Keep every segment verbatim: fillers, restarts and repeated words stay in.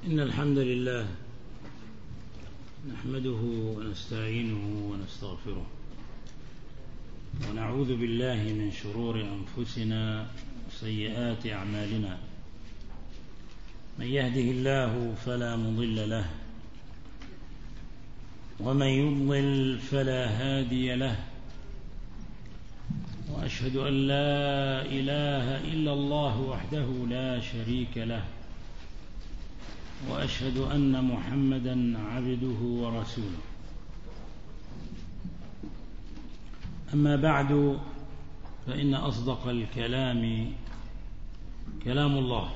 إن الحمد لله نحمده ونستعينه ونستغفره ونعوذ بالله من شرور أنفسنا وسيئات أعمالنا. من يهده الله فلا مضل له ومن يضلل فلا هادي له، وأشهد أن لا إله إلا الله وحده لا شريك له، وأشهد أن محمدا عبده ورسوله. أما بعد، فإن أصدق الكلام كلام الله،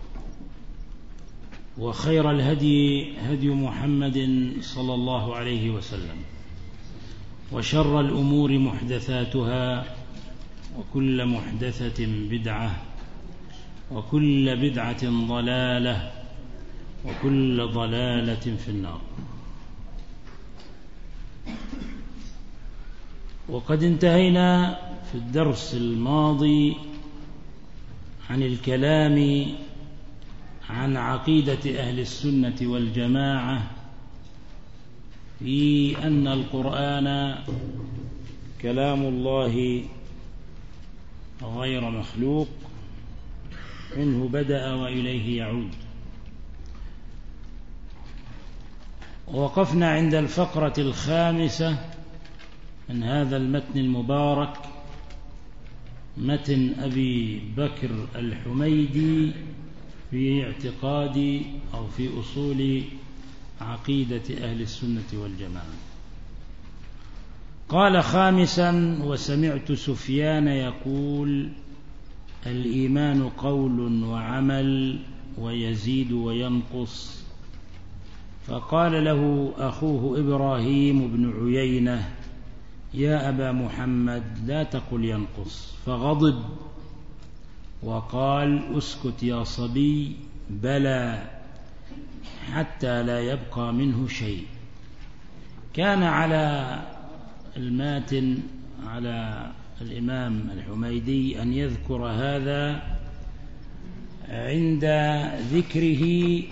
وخير الهدي هدي محمد صلى الله عليه وسلم، وشر الأمور محدثاتها، وكل محدثة بدعة، وكل بدعة ضلالة، وكل ضلالة في النار. وقد انتهينا في الدرس الماضي عن الكلام عن عقيدة أهل السنة والجماعة في أن القرآن كلام الله غير مخلوق، منه بدأ وإليه يعود. ووقفنا عند الفقرة الخامسة من هذا المتن المبارك، متن أبي بكر الحميدي في اعتقاد أو في أصول عقيدة أهل السنة والجماعة. قال خامسا: وسمعت سفيان يقول: الإيمان قول وعمل ويزيد وينقص. فقال له أخوه إبراهيم بن عيينة: يا أبا محمد لا تقل ينقص. فغضب وقال: اسكت يا صبي، بلى، حتى لا يبقى منه شيء. كان على الماتن على الإمام الحميدي أن يذكر هذا عند ذكره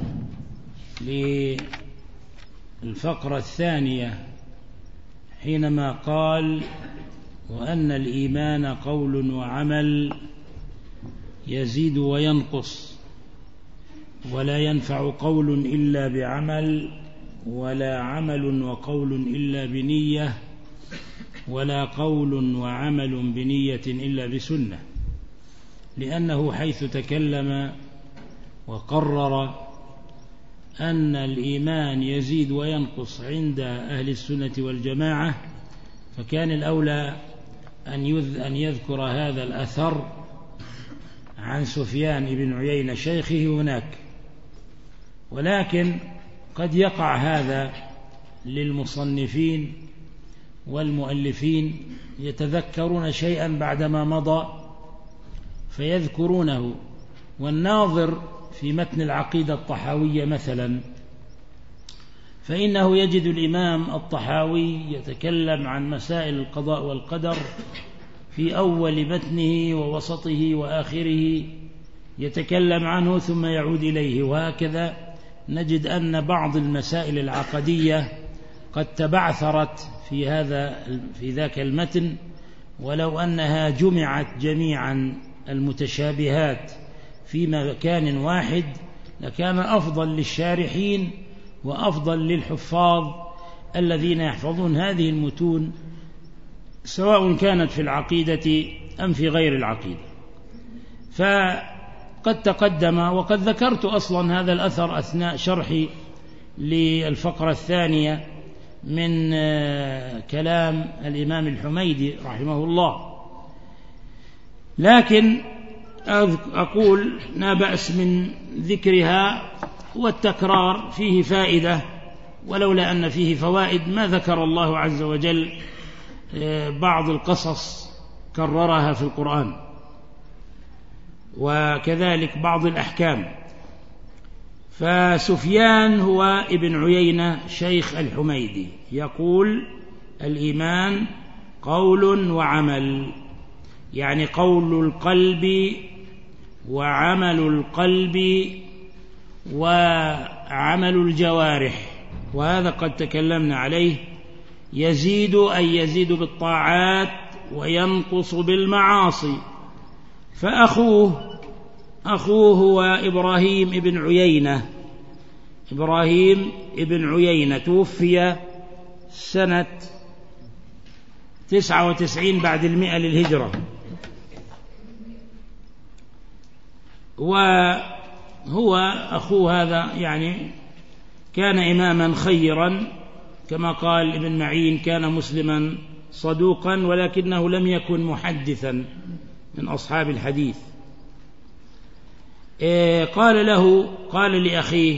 للفقرة الثانية، حينما قال: وأن الإيمان قول وعمل يزيد وينقص، ولا ينفع قول إلا بعمل، ولا عمل وقول إلا بنية، ولا قول وعمل بنية إلا بسنة. لأنه حيث تكلم وقرر أن الإيمان يزيد وينقص عند أهل السنة والجماعة، فكان الأولى أن يذكر هذا الأثر عن سفيان بن عيينة شيخه هناك. ولكن قد يقع هذا للمصنفين والمؤلفين، يتذكرون شيئا بعدما مضى فيذكرونه. والناظر في متن العقيدة الطحاوية مثلا، فإنه يجد الإمام الطحاوي يتكلم عن مسائل القضاء والقدر في أول متنه ووسطه وآخره، يتكلم عنه ثم يعود إليه. وهكذا نجد أن بعض المسائل العقدية قد تبعثرت في هذا في ذاك المتن، ولو أنها جمعت جميعا المتشابهات في مكان واحد لكان أفضل للشارحين وأفضل للحفاظ الذين يحفظون هذه المتون، سواء كانت في العقيدة أم في غير العقيدة. فقد تقدم وقد ذكرت أصلا هذا الأثر أثناء شرحي للفقرة الثانية من كلام الإمام الحميدي رحمه الله. لكن أقول لا بأس من ذكرها، والتكرار فيه فائدة، ولولا أن فيه فوائد ما ذكر الله عز وجل بعض القصص كررها في القرآن، وكذلك بعض الأحكام. فسفيان هو ابن عيينة شيخ الحميدي يقول: الإيمان قول وعمل، يعني قول القلب وعمل القلب وعمل الجوارح، وهذا قد تكلمنا عليه. يزيد أي يزيد بالطاعات وينقص بالمعاصي. فأخوه أخوه هو إبراهيم ابن عيينة إبراهيم ابن عيينة توفي سنة تسعة وتسعين بعد المئة للهجرة، وهو أخوه هذا يعني كان إماما خيرا كما قال ابن معين، كان مسلما صدوقا ولكنه لم يكن محدثا من أصحاب الحديث. قال له قال لأخيه: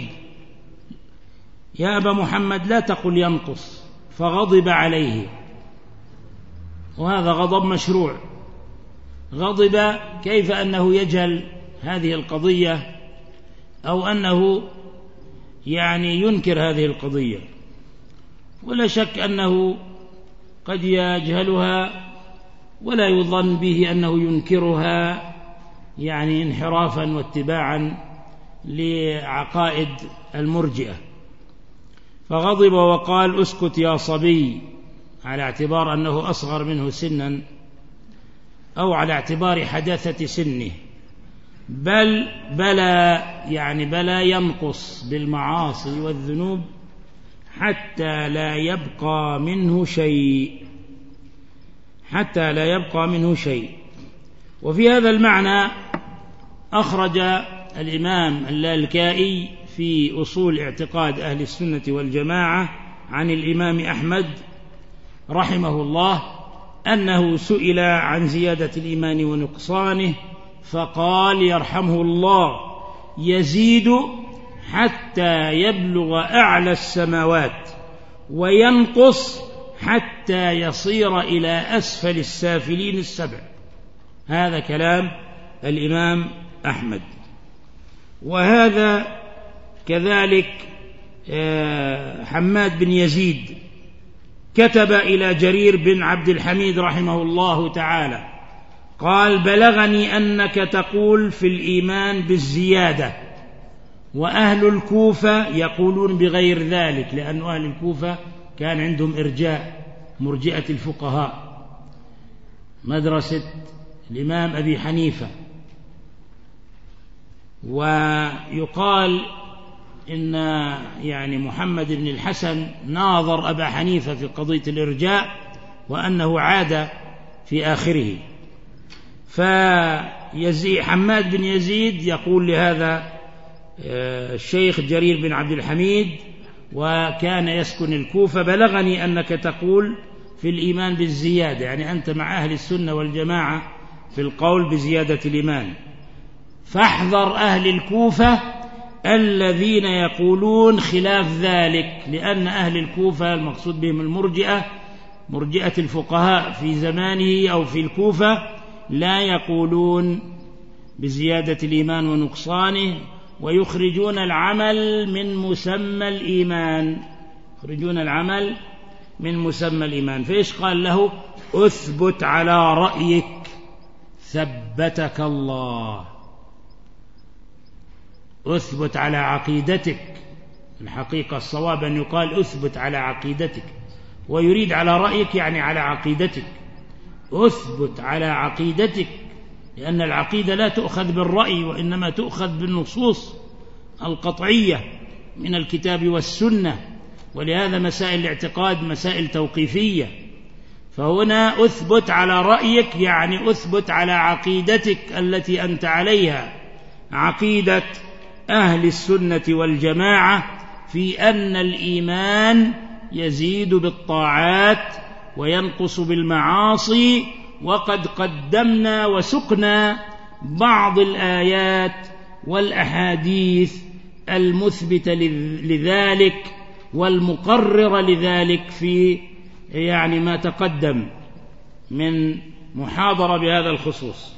يا أبا محمد لا تقل ينقص، فغضب عليه، وهذا غضب مشروع. غضب كيف أنه يجهل هذه القضية أو أنه يعني ينكر هذه القضية، ولا شك أنه قد يجهلها ولا يظن به أنه ينكرها يعني انحرافا واتباعا لعقائد المرجئة. فغضب وقال: اسكت يا صبي، على اعتبار أنه أصغر منه سنا أو على اعتبار حداثة سنه. بل بلى يعني بلى ينقص بالمعاصي والذنوب حتى لا يبقى منه شيء حتى لا يبقى منه شيء. وفي هذا المعنى أخرج الإمام اللالكائي في أصول اعتقاد أهل السنة والجماعة عن الإمام أحمد رحمه الله أنه سئل عن زيادة الإيمان ونقصانه فقال يرحمه الله: يزيد حتى يبلغ أعلى السماوات، وينقص حتى يصير إلى أسفل السافلين السبع. هذا كلام الإمام أحمد. وهذا كذلك حماد بن يزيد كتب إلى جرير بن عبد الحميد رحمه الله تعالى قال: بلغني أنك تقول في الإيمان بالزيادة، وأهل الكوفة يقولون بغير ذلك، لأن أهل الكوفة كان عندهم إرجاء، مرجئة الفقهاء، مدرسة الإمام أبي حنيفة. ويقال إن يعني محمد بن الحسن ناظر أبا حنيفة في قضية الإرجاء، وأنه عاد في آخره. فيزيد حماد بن يزيد يقول لهذا الشيخ جرير بن عبد الحميد، وكان يسكن الكوفة: بلغني أنك تقول في الإيمان بالزيادة، يعني أنت مع أهل السنة والجماعة في القول بزيادة الإيمان، فاحذر أهل الكوفة الذين يقولون خلاف ذلك، لأن أهل الكوفة المقصود بهم المرجئة، مرجئة الفقهاء في زمانه أو في الكوفة، لا يقولون بزيادة الإيمان ونقصانه، ويخرجون العمل من مسمى الإيمان يخرجون العمل من مسمى الإيمان. فإيش قال له؟ أثبت على رأيك ثبتك الله، أثبت على عقيدتك. الحقيقة الصواب أن يقال أثبت على عقيدتك، ويريد على رأيك يعني على عقيدتك. أثبت على عقيدتك، لأن العقيدة لا تؤخذ بالرأي، وإنما تؤخذ بالنصوص القطعية من الكتاب والسنة، ولهذا مسائل الاعتقاد مسائل توقيفية. فهنا أثبت على رأيك يعني أثبت على عقيدتك التي أنت عليها، عقيدة أهل السنة والجماعة في أن الإيمان يزيد بالطاعات وينقص بالمعاصي. وقد قدمنا وسقنا بعض الآيات والأحاديث المثبتة لذلك والمقررة لذلك في يعني ما تقدم من محاضرة بهذا الخصوص.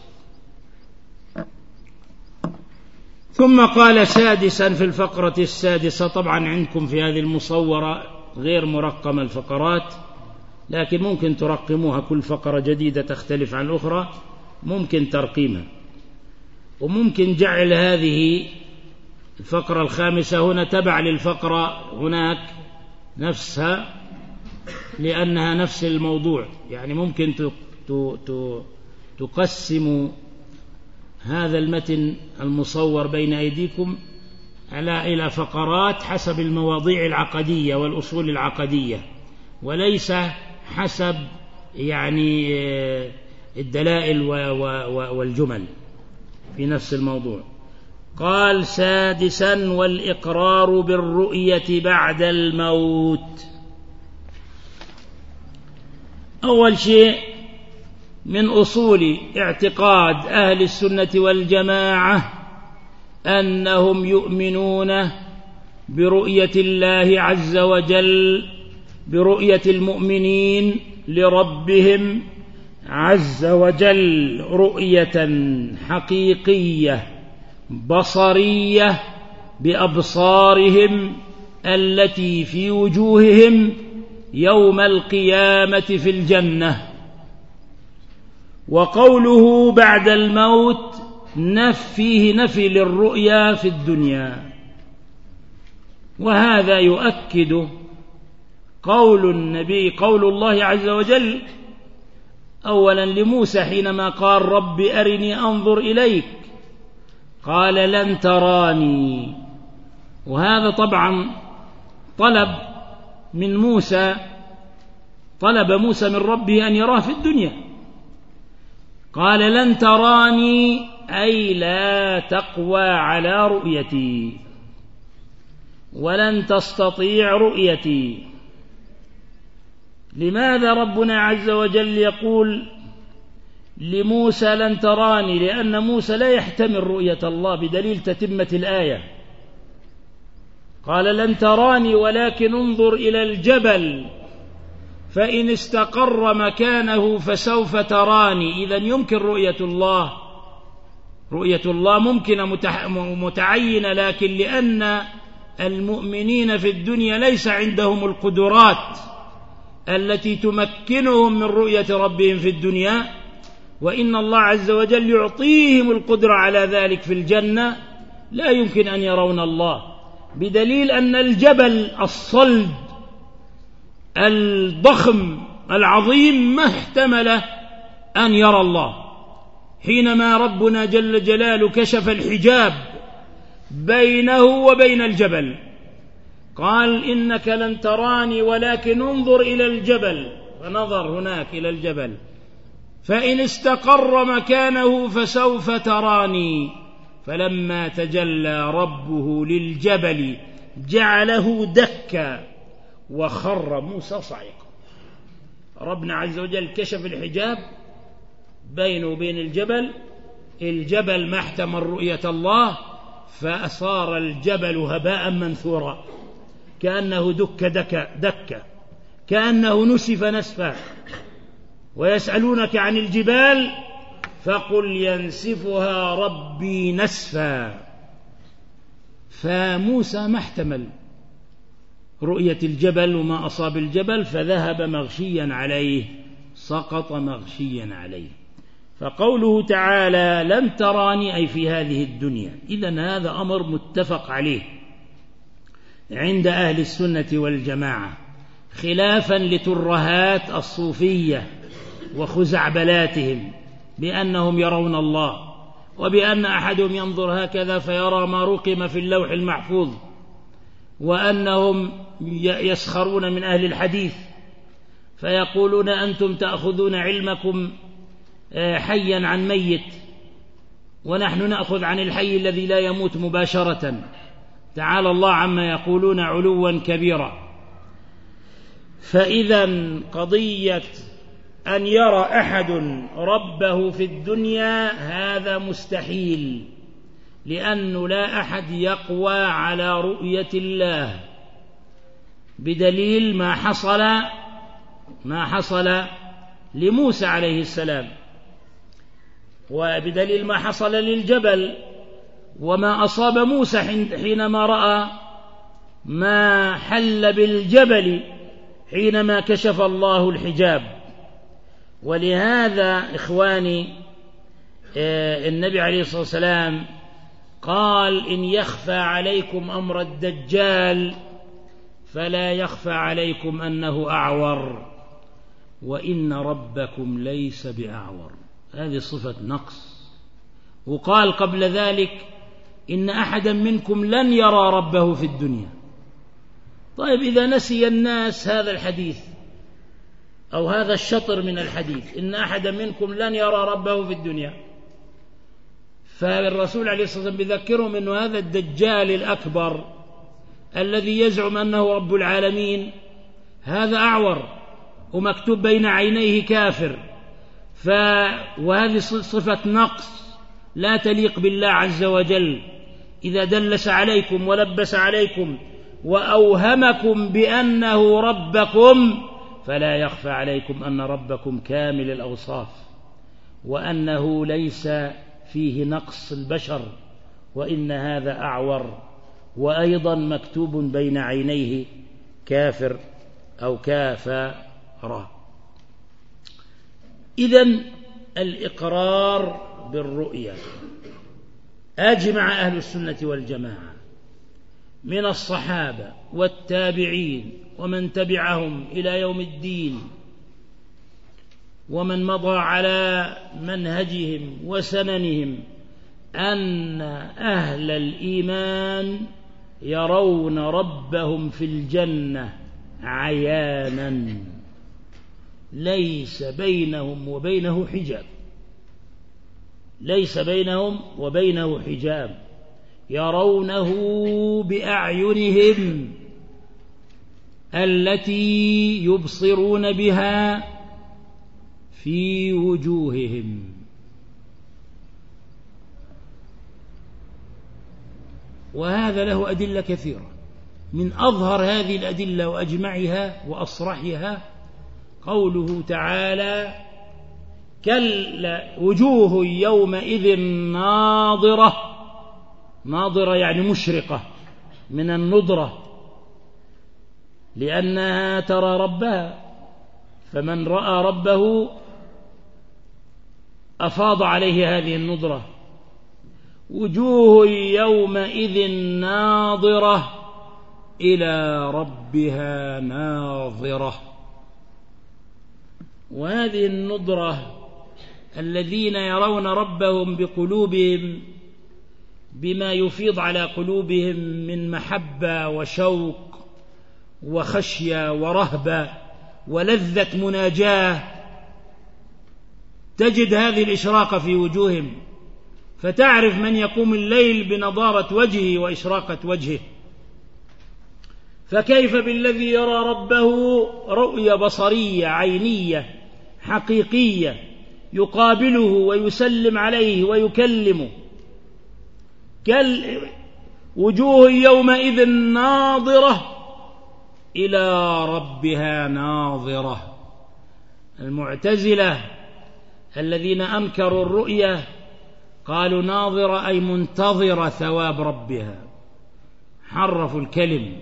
ثم قال سادسا في الفقرة السادسة، طبعا عندكم في هذه المصورة غير مرقمة الفقرات، لكن ممكن ترقموها، كل فقرة جديدة تختلف عن الأخرى ممكن ترقيمها، وممكن جعل هذه الفقرة الخامسة هنا تبع للفقرة هناك نفسها لأنها نفس الموضوع، يعني ممكن تقسم هذا المتن المصور بين أيديكم على إلى فقرات حسب المواضيع العقدية والأصول العقدية، وليس حسب يعني الدلائل والجمل في نفس الموضوع. قال: سادسا: والإقرار بالرؤية بعد الموت. أول شيء من أصول اعتقاد أهل السنة والجماعة أنهم يؤمنون برؤية الله عز وجل، برؤية المؤمنين لربهم عز وجل رؤية حقيقية بصرية بأبصارهم التي في وجوههم يوم القيامة في الجنة. وقوله بعد الموت فيه نفي للرؤيا في الدنيا، وهذا يؤكد قول النبي قول الله عز وجل أولا لموسى حينما قال: رب أرني أنظر إليك، قال: لن تراني. وهذا طبعا طلب من موسى، طلب موسى من ربه أن يراه في الدنيا. قال: لن تراني أي لا تقوى على رؤيتي ولن تستطيع رؤيتي. لماذا ربنا عز وجل يقول لموسى لن تراني؟ لأن موسى لا يحتمل رؤية الله بدليل تتمة الآية. قال: لن تراني ولكن انظر إلى الجبل فإن استقر مكانه فسوف تراني. إذن يمكن رؤية الله، رؤية الله ممكنة متعينة، لكن لأن المؤمنين في الدنيا ليس عندهم القدرات التي تمكنهم من رؤية ربهم في الدنيا، وإن الله عز وجل يعطيهم القدرة على ذلك في الجنة، لا يمكن أن يرون الله، بدليل أن الجبل الصلد الضخم العظيم ما احتمل أن يرى الله. حينما ربنا جل جلاله كشف الحجاب بينه وبين الجبل قال: إنك لن تراني ولكن انظر إلى الجبل، فنظر هناك إلى الجبل فإن استقر مكانه فسوف تراني. فلما تجلى ربه للجبل جعله دكا وخر موسى صعقا. ربنا عز وجل كشف الحجاب بينه وبين الجبل، الجبل ما احتمل رؤية الله، فصار الجبل هباء منثورا كأنه دك دك دكة، كأنه نسف نسفا. ويسألونك عن الجبال فقل ينسفها ربي نسفا. فموسى ما احتمل رؤية الجبل وما أصاب الجبل، فذهب مغشيا عليه، سقط مغشيا عليه. فقوله تعالى لن تراني أي في هذه الدنيا، إذن هذا أمر متفق عليه عند أهل السنة والجماعة، خلافا لترهات الصوفية وخزعبلاتهم بأنهم يرون الله، وبأن أحدهم ينظر هكذا فيرى ما رقم في اللوح المحفوظ، وأنهم يسخرون من أهل الحديث فيقولون أنتم تأخذون علمكم حيا عن ميت ونحن نأخذ عن الحي الذي لا يموت مباشرة. تعالى الله عما يقولون علوا كبيرا. فإذا قضية أن يرى أحد ربه في الدنيا هذا مستحيل، لأنه لا أحد يقوى على رؤية الله، بدليل ما حصل ما حصل لموسى عليه السلام، وبدليل ما حصل للجبل، وما أصاب موسى حينما رأى ما حل بالجبل حينما كشف الله الحجاب. ولهذا إخواني النبي عليه الصلاة والسلام قال إن يخفى عليكم أمر الدجال فلا يخفى عليكم أنه أعور، وإن ربكم ليس بأعور. هذه صفة نقص. وقال قبل ذلك إن أحدا منكم لن يرى ربه في الدنيا. طيب إذا نسي الناس هذا الحديث أو هذا الشطر من الحديث، إن أحدا منكم لن يرى ربه في الدنيا، فالرسول عليه الصلاة والسلام بيذكرهم أنه هذا الدجال الأكبر الذي يزعم أنه رب العالمين هذا أعور ومكتوب بين عينيه كافر، ف... وهذه صفة نقص لا تليق بالله عز وجل. إذا دلس عليكم ولبس عليكم وأوهمكم بأنه ربكم فلا يخفى عليكم أن ربكم كامل الأوصاف، وأنه ليس فيه نقص البشر، وإن هذا أعور، وأيضا مكتوب بين عينيه كافر أو كافر. إذن الإقرار بالرؤيا أجمع أهل السنة والجماعة من الصحابة والتابعين ومن تبعهم إلى يوم الدين ومن مضى على منهجهم وسننهم أن أهل الإيمان يرون ربهم في الجنة عيانا ليس بينهم وبينه حجاب، ليس بينهم وبينه حجاب، يرونه بأعينهم التي يبصرون بها في وجوههم. وهذا له أدلة كثيرة، من أظهر هذه الأدلة وأجمعها وأصرحها قوله تعالى: كلا وجوه يومئذ ناظرة، ناظرة يعني مشرقة من النضرة، لأنها ترى ربها، فمن رأى ربه أفاض عليه هذه النضرة. وجوه يومئذ ناظرة إلى ربها ناظرة. وهذه النضرة الذين يرون ربهم بقلوبهم بما يفيض على قلوبهم من محبة وشوق وخشية ورهبة ولذة مناجاة، تجد هذه الإشراقة في وجوههم، فتعرف من يقوم الليل بنضارة وجهه وإشراقة وجهه. فكيف بالذي يرى ربه رؤية بصرية عينية حقيقية، يقابله ويسلم عليه ويكلمه. وجوه يومئذ ناظرة إلى ربها ناظرة. المعتزلة الذين أنكروا الرؤية قالوا ناظرة أي منتظرة ثواب ربها، حرفوا الكلم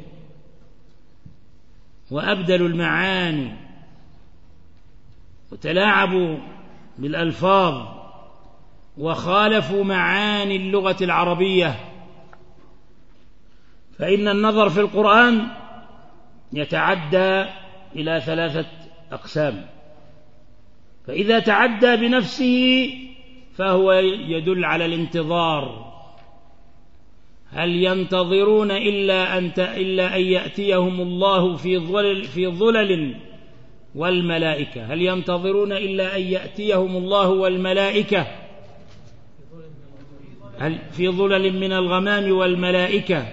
وأبدلوا المعاني وتلاعبوا بالألفاظ وخالفوا معاني اللغة العربية. فإن النظر في القرآن يتعدى إلى ثلاثة أقسام، فإذا تعدى بنفسه فهو يدل على الانتظار. هل ينتظرون إلا أن إلا أن يأتيهم الله في ظلل في ظلل والملائكة؟ هل ينتظرون إلا أن يأتيهم الله والملائكة؟ هل في ظلل من الغمام والملائكة؟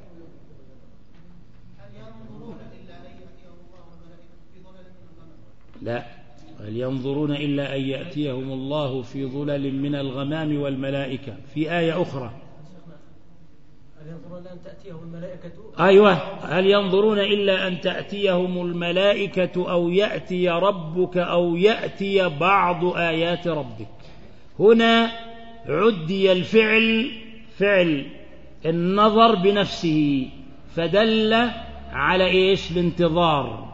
لا، هل ينظرون إلا أن يأتيهم الله في ظلل من الغمام والملائكة. في آية أخرى هل ينظرون إلا أن تأتيهم الملائكة؟ أيوة، هل ينظرون إلا أن تأتيهم الملائكة أو يأتي ربك أو يأتي بعض آيات ربك. هنا عدي الفعل فعل النظر بنفسه، فدل على إيش؟ الانتظار.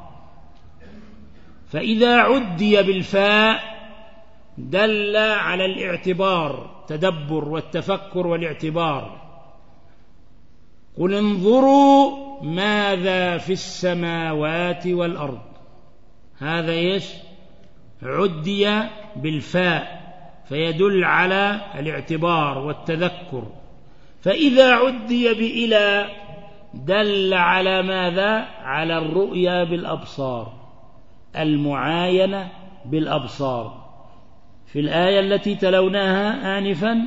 فإذا عدي بالفاء دل على الاعتبار، التدبر والتفكر والاعتبار. قل انظروا ماذا في السماوات والأرض. هذا إيش؟ عدي بالفاء فيدل على الاعتبار والتذكر، فإذا عدي بإلى دل على ماذا؟ على الرؤيا بالأبصار، المعاينة بالأبصار. في الآية التي تلوناها آنفا: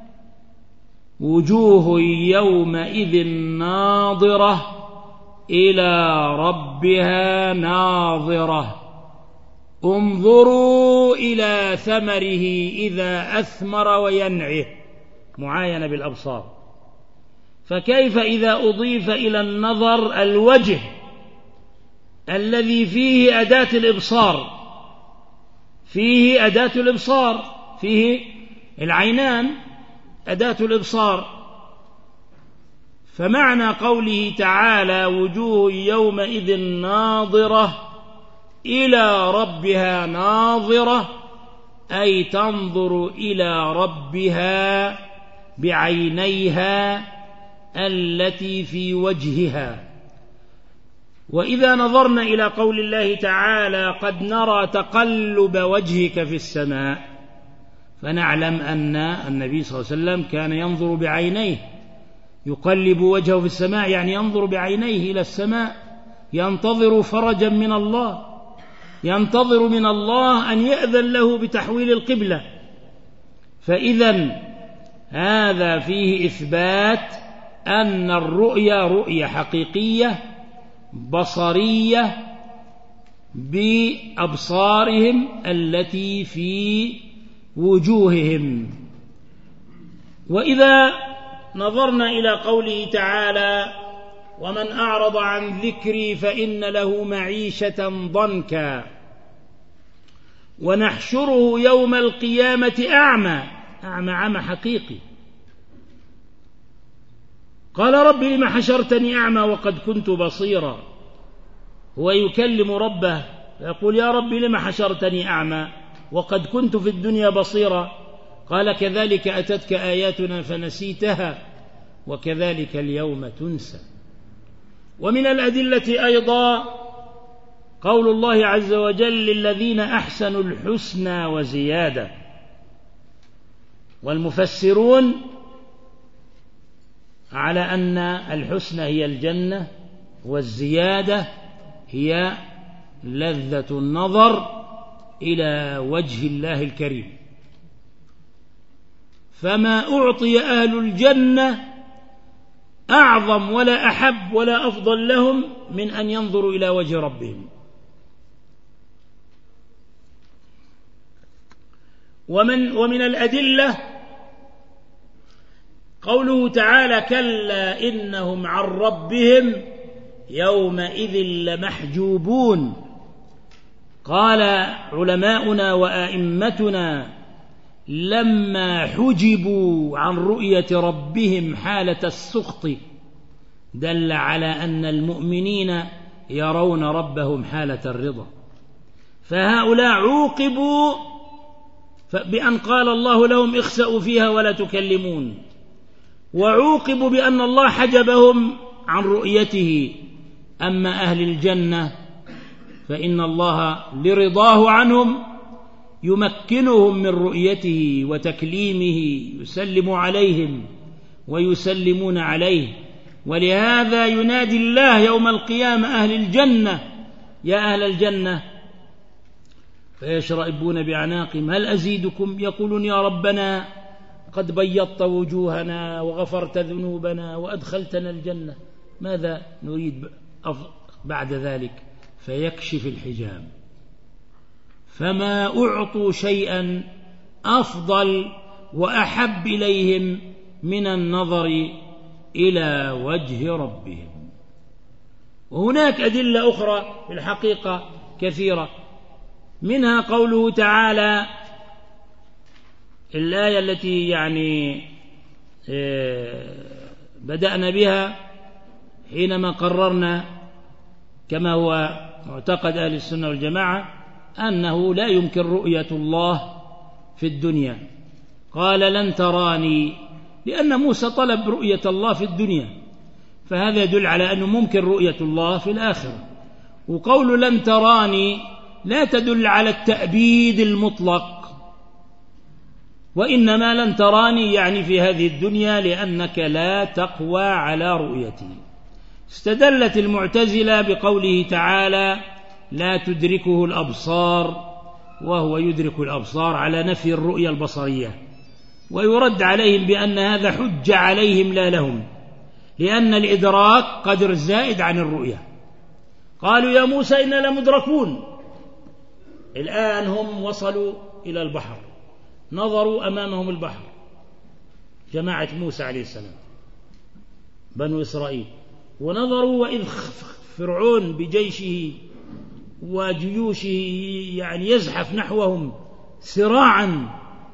وجوه يومئذ ناظرة إلى ربها ناظرة انظروا إلى ثمره إذا أثمر وينعه، معاينة بالأبصار. فكيف إذا أضيف إلى النظر الوجه الذي فيه أداة الإبصار، فيه أداة الإبصار، فيه العينان أداة الإبصار. فمعنى قوله تعالى وجوه يومئذ ناظرة إلى ربها ناظرة أي تنظر إلى ربها بعينيها التي في وجهها. وإذا نظرنا إلى قول الله تعالى قد نرى تقلب وجهك في السماء، فنعلم أن النبي صلى الله عليه وسلم كان ينظر بعينيه، يقلب وجهه في السماء يعني ينظر بعينيه إلى السماء، ينتظر فرجا من الله، ينتظر من الله أن يأذن له بتحويل القبلة. فإذا هذا فيه إثبات أن الرؤيا رؤية حقيقية بصرية بأبصارهم التي في وجوههم. وإذا نظرنا إلى قوله تعالى ومن أعرض عن ذكري فإن له معيشة ضنكا ونحشره يوم القيامة أعمى، أعمى عمى حقيقي. قال رب لم حشرتني أعمى وقد كنت بصيرا. هو يكلم ربه يقول يا رب لم حشرتني أعمى وقد كنت في الدنيا بصيرا. قال كذلك أتتك آياتنا فنسيتها وكذلك اليوم تنسى. ومن الأدلة أيضا قول الله عز وجل للذين أحسنوا الحسنى وزيادة، والمفسرون على أن الحسنى هي الجنة والزيادة هي لذة النظر إلى وجه الله الكريم. فما أعطي أهل الجنة أعظم ولا أحب ولا أفضل لهم من أن ينظروا إلى وجه ربهم. ومن, ومن الأدلة قوله تعالى كلا إنهم عن ربهم يومئذ لمحجوبون. قال علماؤنا وآئمتنا لما حجبوا عن رؤية ربهم حالة السخط دل على أن المؤمنين يرون ربهم حالة الرضا. فهؤلاء عوقبوا بأن قال الله لهم اخسأوا فيها ولا تكلمون، وعوقبوا بأن الله حجبهم عن رؤيته. أما أهل الجنة فإن الله لرضاه عنهم يمكنهم من رؤيته وتكليمه، يسلم عليهم ويسلمون عليه. ولهذا ينادي الله يوم القيامة أهل الجنة يا أهل الجنة فيشرئبون بأعناقهم هل أزيدكم؟ يقولون يا ربنا قد بيضت وجوهنا وغفرت ذنوبنا وأدخلتنا الجنة، ماذا نريد بعد ذلك؟ فيكشف الحجاب. فما أعطوا شيئا أفضل وأحب إليهم من النظر إلى وجه ربهم. وهناك أدلة أخرى في الحقيقة كثيرة، منها قوله تعالى الآية التي يعني بدأنا بها حينما قررنا كما هو معتقد أهل السنة والجماعة أنه لا يمكن رؤية الله في الدنيا. قال لن تراني، لأن موسى طلب رؤية الله في الدنيا، فهذا يدل على أنه ممكن رؤية الله في الآخرة. وقول لن تراني لا تدل على التأبيد المطلق، وإنما لن تراني يعني في هذه الدنيا لأنك لا تقوى على رؤيتي. استدلت المعتزلة بقوله تعالى لا تدركه الأبصار وهو يدرك الأبصار على نفي الرؤية البصرية، ويرد عليهم بأن هذا حجة عليهم لا لهم، لأن الإدراك قدر زائد عن الرؤية. قالوا يا موسى إنا لمدركون، الآن هم وصلوا إلى البحر، نظروا أمامهم البحر، جماعة موسى عليه السلام بنو إسرائيل، ونظروا وإذ فرعون بجيشه وجيوشه يعني يزحف نحوهم سراعا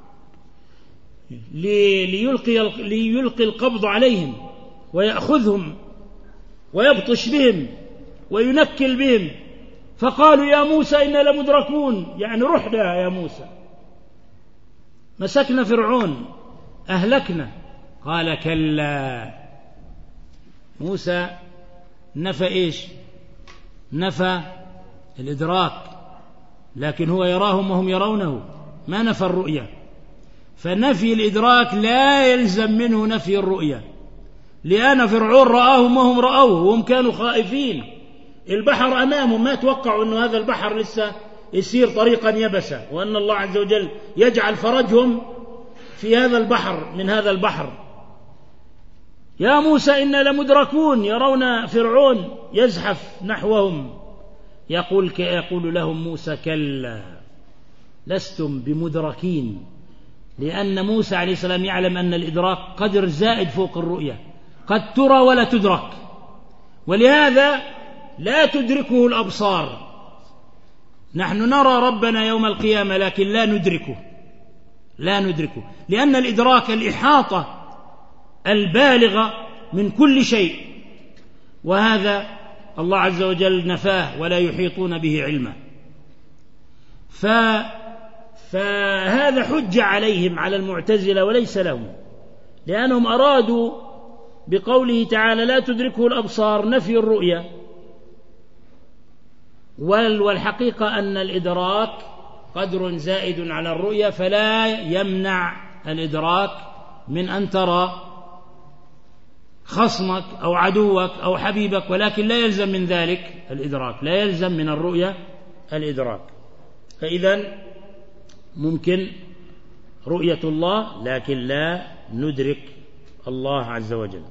ليلقي, ليلقي القبض عليهم ويأخذهم ويبطش بهم وينكل بهم، فقالوا يا موسى إنا لمدركون، يعني رحنا يا موسى، مسكنا فرعون أهلكنا. قال كلا. موسى نفى إيش؟ نفى الإدراك، لكن هو يراهم وهم يرونه، ما نفى الرؤية. فنفي الإدراك لا يلزم منه نفي الرؤية، لأن فرعون رآهم وهم رأوه وهم كانوا خائفين، البحر أمامهم، ما توقعوا أن هذا البحر لسه يسير طريقا يبسا، وأن الله عز وجل يجعل فرجهم في هذا البحر من هذا البحر. يا موسى إنا لمدركون، يرون فرعون يزحف نحوهم، يقول, يقول لهم موسى كلا لستم بمدركين، لأن موسى عليه السلام يعلم أن الإدراك قدر زائد فوق الرؤية، قد ترى ولا تدرك، ولهذا لا تدركه الأبصار. نحن نرى ربنا يوم القيامة لكن لا ندركه، لا ندركه لأن الإدراك الإحاطة البالغة من كل شيء، وهذا الله عز وجل نفاه ولا يحيطون به علما. ف... فهذا حجة عليهم على المعتزلة وليس لهم، لأنهم أرادوا بقوله تعالى لا تدركه الأبصار نفي الرؤية، والحقيقة أن الإدراك قدر زائد على الرؤية، فلا يمنع الإدراك من أن ترى خصمك أو عدوك أو حبيبك، ولكن لا يلزم من ذلك الإدراك، لا يلزم من الرؤية الإدراك. فإذن ممكن رؤية الله لكن لا ندرك الله عز وجل.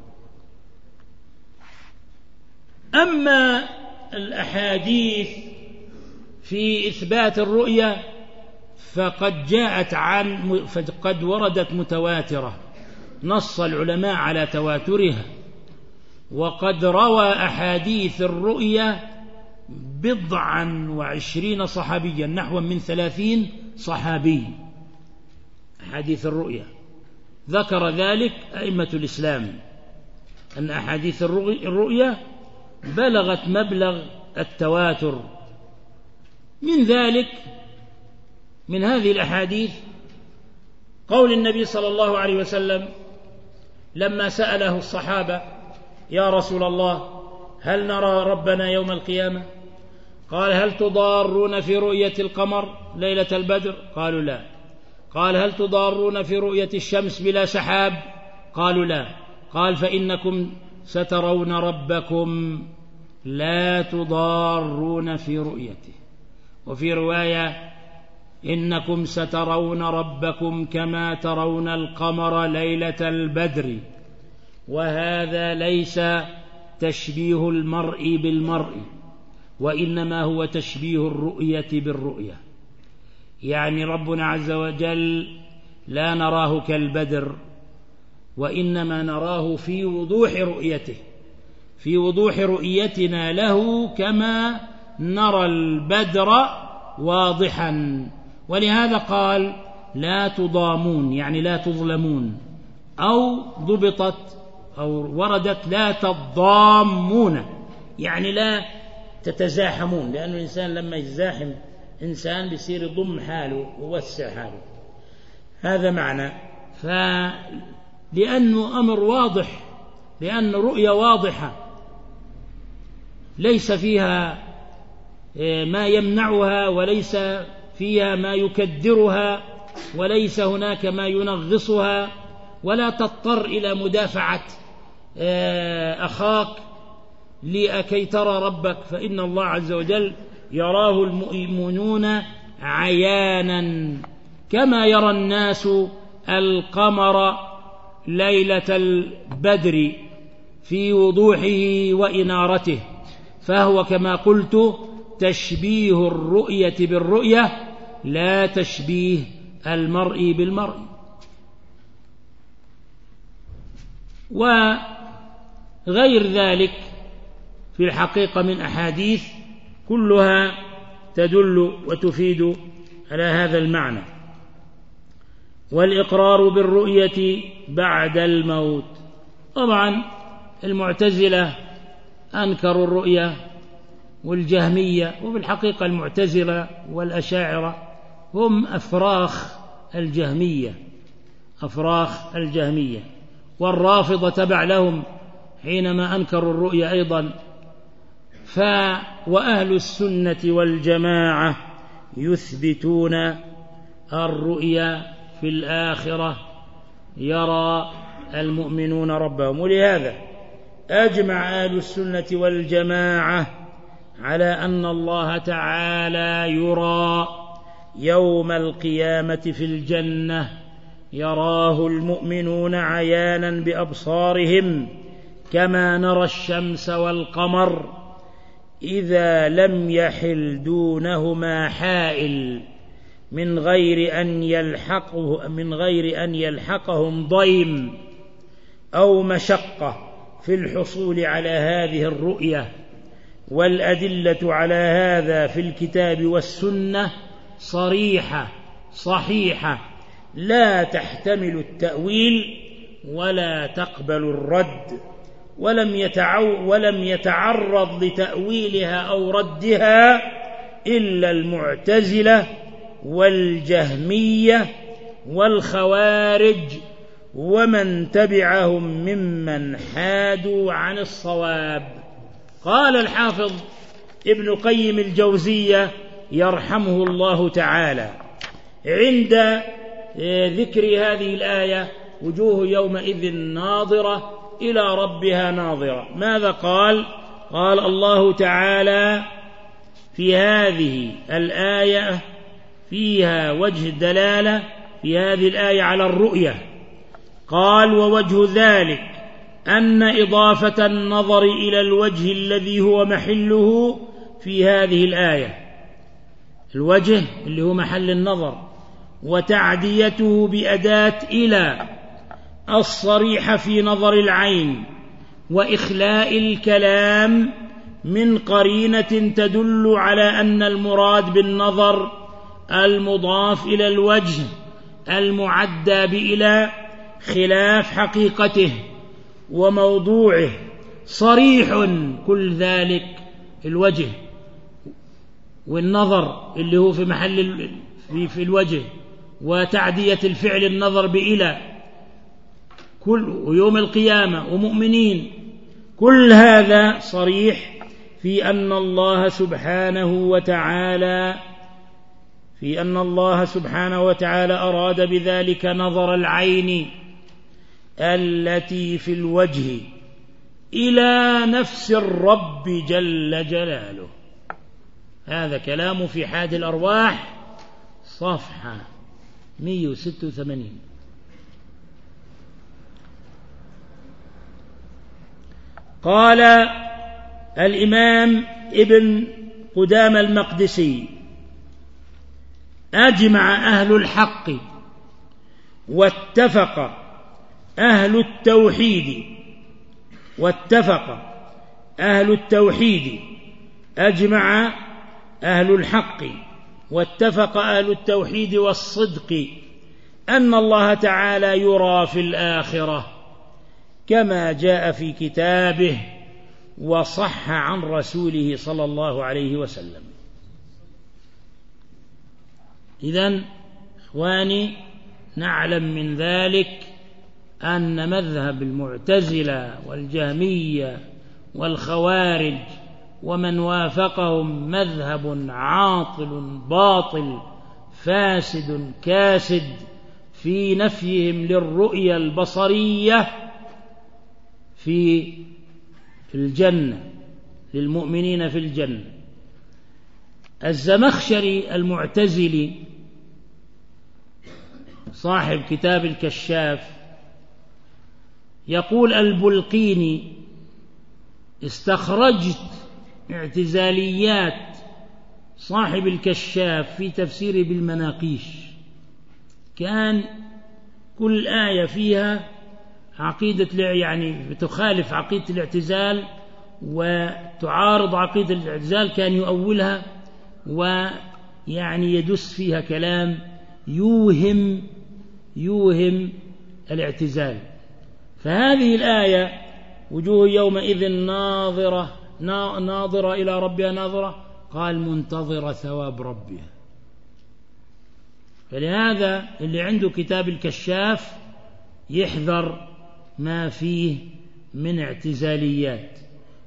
أما الأحاديث في إثبات الرؤية فقد جاءت عن فقد وردت متواترة، نص العلماء على تواترها، وقد روى أحاديث الرؤية بضعا وعشرين صحابيا، نحو من ثلاثين صحابي أحاديث الرؤية، ذكر ذلك أئمة الإسلام أن أحاديث الرؤية بلغت مبلغ التواتر. من ذلك من هذه الأحاديث قول النبي صلى الله عليه وسلم لما سأله الصحابة يا رسول الله هل نرى ربنا يوم القيامة؟ قال هل تضارون في رؤية القمر ليلة البدر؟ قالوا لا. قال هل تضارون في رؤية الشمس بلا سحاب؟ قالوا لا. قال فإنكم سترون ربكم لا تضارون في رؤيته. وفي رواية إنكم سترون ربكم كما ترون القمر ليلة البدر. وهذا ليس تشبيه المرء بالمرء، وإنما هو تشبيه الرؤية بالرؤية، يعني ربنا عز وجل لا نراه كالبدر، وإنما نراه في وضوح رؤيته، في وضوح رؤيتنا له كما نرى البدر واضحا. ولهذا قال لا تضامون، يعني لا تظلمون، أو ضبطت أو وردت لا تضامون، يعني لا تتزاحمون، لأن الإنسان لما يتزاحم إنسان بيصير يضم حاله ويوسع حاله، هذا معنى فلأنه أمر واضح، لأن رؤية واضحة ليس فيها ما يمنعها وليس فيها ما يكدرها وليس هناك ما ينغصها، ولا تضطر إلى مدافعة أخاك لكي ترى ربك، فإن الله عز وجل يراه المؤمنون عيانا كما يرى الناس القمر ليلة البدر في وضوحه وإنارته، فهو كما قلت تشبيه الرؤية بالرؤية لا تشبيه المرء بالمرء. وغير ذلك في الحقيقة من أحاديث كلها تدل وتفيد على هذا المعنى. والإقرار بالرؤية بعد الموت، طبعا المعتزلة أنكروا الرؤية والجهمية، وبالحقيقة المعتزلة والأشاعرة هم أفراخ الجهمية أفراخ الجهمية والرافضة تبع لهم حينما أنكروا الرؤية أيضا. ف وأهل السنة والجماعة يثبتون الرؤيا في الآخرة، يرى المؤمنون ربهم. ولهذا أجمع أهل السنة والجماعة على أن الله تعالى يرى يوم القيامة في الجنة، يراه المؤمنون عيانا بأبصارهم كما نرى الشمس والقمر إذا لم يحل دونهما حائل من غير أن يلحقه من غير أن يلحقهم ضيم أو مشقة في الحصول على هذه الرؤية. والأدلة على هذا في الكتاب والسنة صريحة صحيحة لا تحتمل التأويل ولا تقبل الرد، ولم يتعو ولم يتعرض لتأويلها أو ردها إلا المعتزلة والجهمية والخوارج ومن تبعهم ممن حادوا عن الصواب. قال الحافظ ابن قيم الجوزية يرحمه الله تعالى عند ذكر هذه الآية: وجوه يومئذ ناظرة إلى ربها ناظرة. ماذا قال؟ قال الله تعالى في هذه الآية فيها وجه الدلالة في هذه الآية على الرؤية. قال: ووجه ذلك أن إضافة النظر إلى الوجه الذي هو محله في هذه الآية، الوجه اللي هو محل النظر، وتعديته بأداة إلى الصريحة في نظر العين، وإخلاء الكلام من قرينة تدل على أن المراد بالنظر المضاف إلى الوجه المعدى بإلى خلاف حقيقته وموضوعه صريح كل ذلك الوجه والنظر اللي هو في محل في, في الوجه، وتعدية الفعل النظر بإلى كل يوم القيامة ومؤمنين، كل هذا صريح في أن الله سبحانه وتعالى في أن الله سبحانه وتعالى أراد بذلك نظر العين التي في الوجه إلى نفس الرب جل جلاله. هذا كلام في حاد الأرواح صفحة مئة وستة وثمانين. قال الإمام ابن قدامة المقدسي: أجمع أهل الحق واتفق أهل التوحيد واتفق أهل التوحيد أجمع أهل الحق واتفق أهل التوحيد والصدق أن الله تعالى يرى في الآخرة كما جاء في كتابه وصح عن رسوله صلى الله عليه وسلم. إذن إخواني، نعلم من ذلك أن مذهب المعتزلة والجهمية والخوارج ومن وافقهم مذهب عاطل باطل فاسد كاسد في نفيهم للرؤية البصرية في الجنة للمؤمنين في الجنة. الزمخشري المعتزلي صاحب كتاب الكشاف يقول البلقيني: استخرجت اعتزاليات صاحب الكشاف في تفسيره بالمناقيش، كان كل آية فيها عقيدة يعني تخالف عقيدة الاعتزال وتعارض عقيدة الاعتزال كان يؤولها ويعني يدس فيها كلام يوهم يوهم الاعتزال. فهذه الآية وجوه يومئذ ناظرة ناظرة إلى ربها ناظرة، قال منتظرة ثواب ربها. فلهذا اللي عنده كتاب الكشاف يحذر ما فيه من اعتزاليات،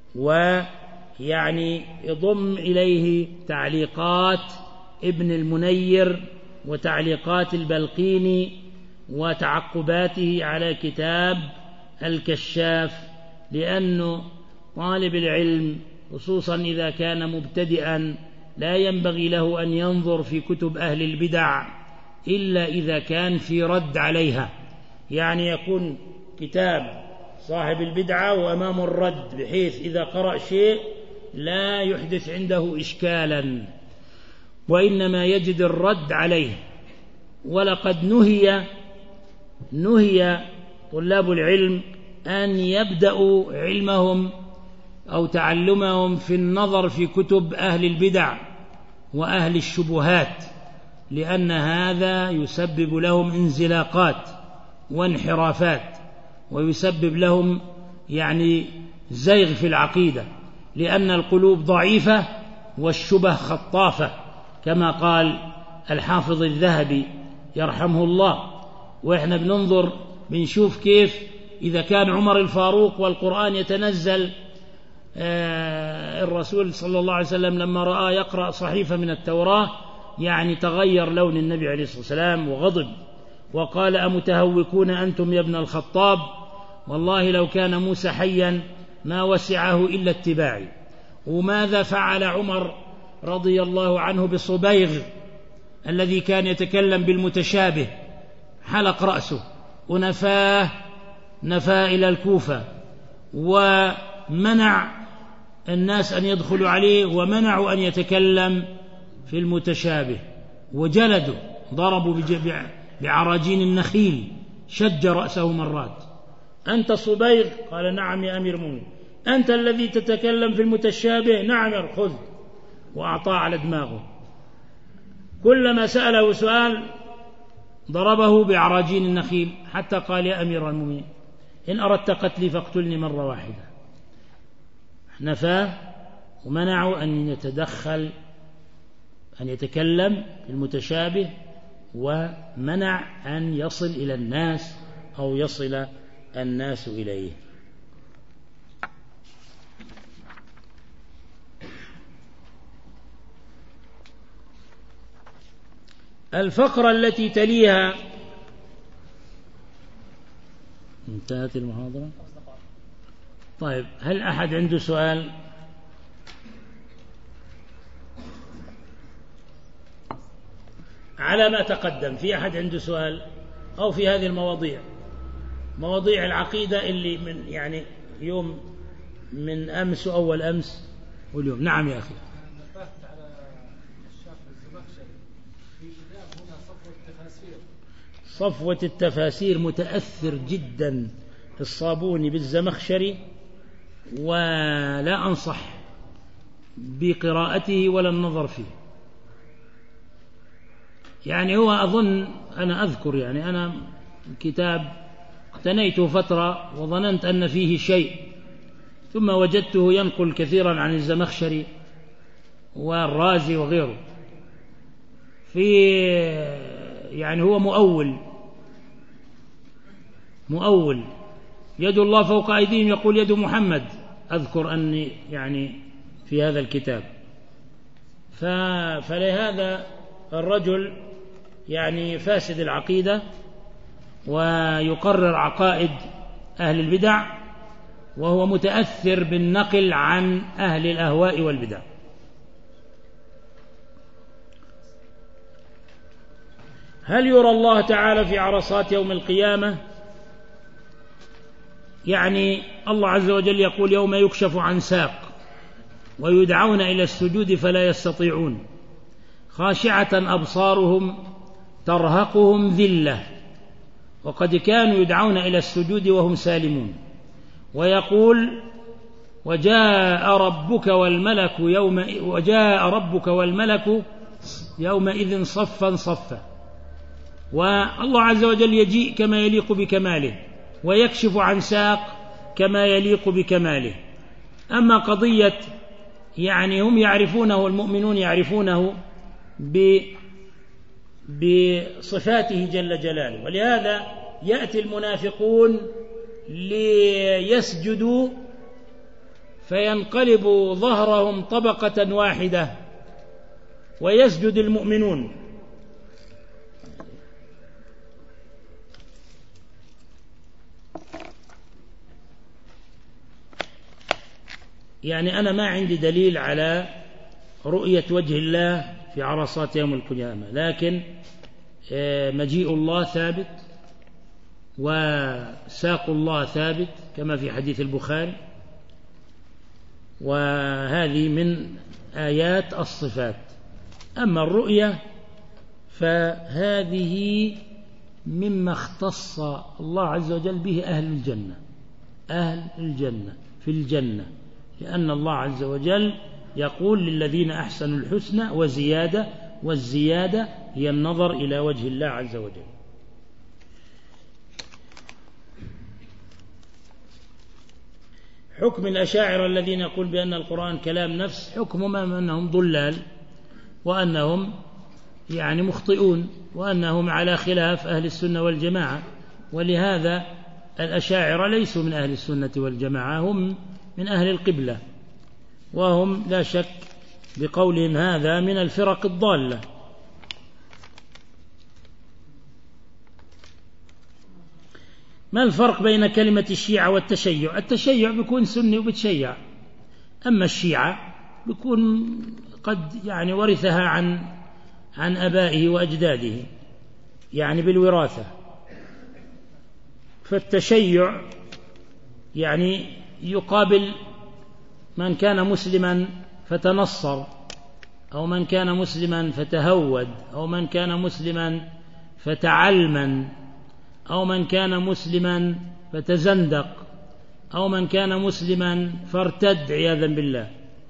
ويعني يضم إليه تعليقات ابن المنير وتعليقات البلقيني وتعقباته على كتاب الكشاف، لأنه طالب العلم خصوصا إذا كان مبتدئا لا ينبغي له أن ينظر في كتب أهل البدع إلا إذا كان في رد عليها، يعني يكون كتاب صاحب البدعة وأمامه الرد، بحيث إذا قرأ شيء لا يحدث عنده إشكالا وإنما يجد الرد عليه. ولقد نهي نهي طلاب العلم أن يبدأوا علمهم أو تعلمهم في النظر في كتب أهل البدع وأهل الشبهات، لأن هذا يسبب لهم انزلاقات وانحرافات ويسبب لهم يعني زيغ في العقيدة، لأن القلوب ضعيفة والشبه خطافة كما قال الحافظ الذهبي يرحمه الله. وإحنا بننظر بنشوف كيف إذا كان عمر الفاروق والقرآن يتنزل، الرسول صلى الله عليه وسلم لما رأى يقرأ صحيفة من التوراة يعني تغير لون النبي عليه الصلاة والسلام وغضب وقال: أمتهوكون أنتم يا ابن الخطاب؟ والله لو كان موسى حيا ما وسعه إلا اتباعي. وماذا فعل عمر رضي الله عنه بصبيغ الذي كان يتكلم بالمتشابه؟ حلق رأسه ونفاه نفاه إلى الكوفة، ومنع الناس أن يدخلوا عليه ومنعوا أن يتكلم في المتشابه، وجلدوا ضربوا بعراجين النخيل، شج رأسه مرات. أنت صبيغ؟ قال: نعم يا أمير المؤمنين. أنت الذي تتكلم في المتشابه؟ نعم، خذ. وأعطاه على دماغه. كلما سأله سؤال ضربه بعراجين النخيل، حتى قال: يا أمير المؤمنين إن أردت قتلي فاقتلني مرة واحدة. نفاه ومنعوا أن يتدخل أن يتكلم في المتشابه، ومنع أن يصل إلى الناس أو يصل الناس إليه. الفقرة التي تليها انتهت المحاضرة. طيب، هل أحد عنده سؤال؟ على ما تقدم، في أحد عنده سؤال أو في هذه المواضيع، مواضيع العقيدة اللي من يعني يوم من أمس وأول أمس واليوم؟ نعم يا أخي. صفوة التفاسير متأثر جدا الصابوني بالزمخشري، ولا أنصح بقراءته ولا النظر فيه. يعني هو أظن أنا أذكر يعني أنا كتاب اقتنيته فترة وظننت أن فيه شيء، ثم وجدته ينقل كثيرا عن الزمخشري والرازي وغيره، في يعني هو مؤول مؤول. يد الله فوق أيديهم يقول يد محمد، أذكر أني يعني في هذا الكتاب. فلهذا الرجل يعني فاسد العقيدة ويقرر عقائد أهل البدع، وهو متأثر بالنقل عن أهل الأهواء والبدع. هل يرى الله تعالى في عرصات يوم القيامة؟ يعني الله عز وجل يقول يوم يكشف عن ساق ويدعون إلى السجود فلا يستطيعون، خاشعة أبصارهم ترهقهم ذلة، وقد كانوا يدعون إلى السجود وهم سالمون. ويقول وجاء ربك والملك يوم وجاء ربك والملك يومئذ صفا صفا. والله عز وجل يجيء كما يليق بكماله ويكشف عن ساق كما يليق بكماله. أما قضية يعني هم يعرفونه، المؤمنون يعرفونه بصفاته جل جلاله، ولهذا يأتي المنافقون ليسجدوا فينقلب ظهرهم طبقة واحدة ويسجد المؤمنون. يعني أنا ما عندي دليل على رؤية وجه الله في عرصات يوم القيامة، لكن مجيء الله ثابت وساق الله ثابت كما في حديث البخاري، وهذه من آيات الصفات. أما الرؤية فهذه مما اختص الله عز وجل به أهل الجنة، أهل الجنة في الجنة، لأن الله عز وجل يقول للذين أحسنوا الحسنى وزيادة، والزيادة هي النظر إلى وجه الله عز وجل. حكم الأشاعرة الذين يقول بأن القرآن كلام نفس، حكمهم أنهم ضلال وأنهم يعني مخطئون وأنهم على خلاف أهل السنة والجماعة. ولهذا الأشاعرة ليسوا من أهل السنة والجماعة، هم من أهل القبلة، وهم لا شك بقولهم هذا من الفرق الضالة. ما الفرق بين كلمة الشيعة والتشيع؟ التشيع بيكون سني وبتشيع، أما الشيعة بيكون قد يعني ورثها عن عن أبائه وأجداده يعني بالوراثة. فالتشيع يعني يقابل من كان مسلما فتنصر، أو من كان مسلما فتهود، أو من كان مسلما فتعلمن، أو من كان مسلما فتزندق، أو من كان مسلما فارتد عياذا بالله.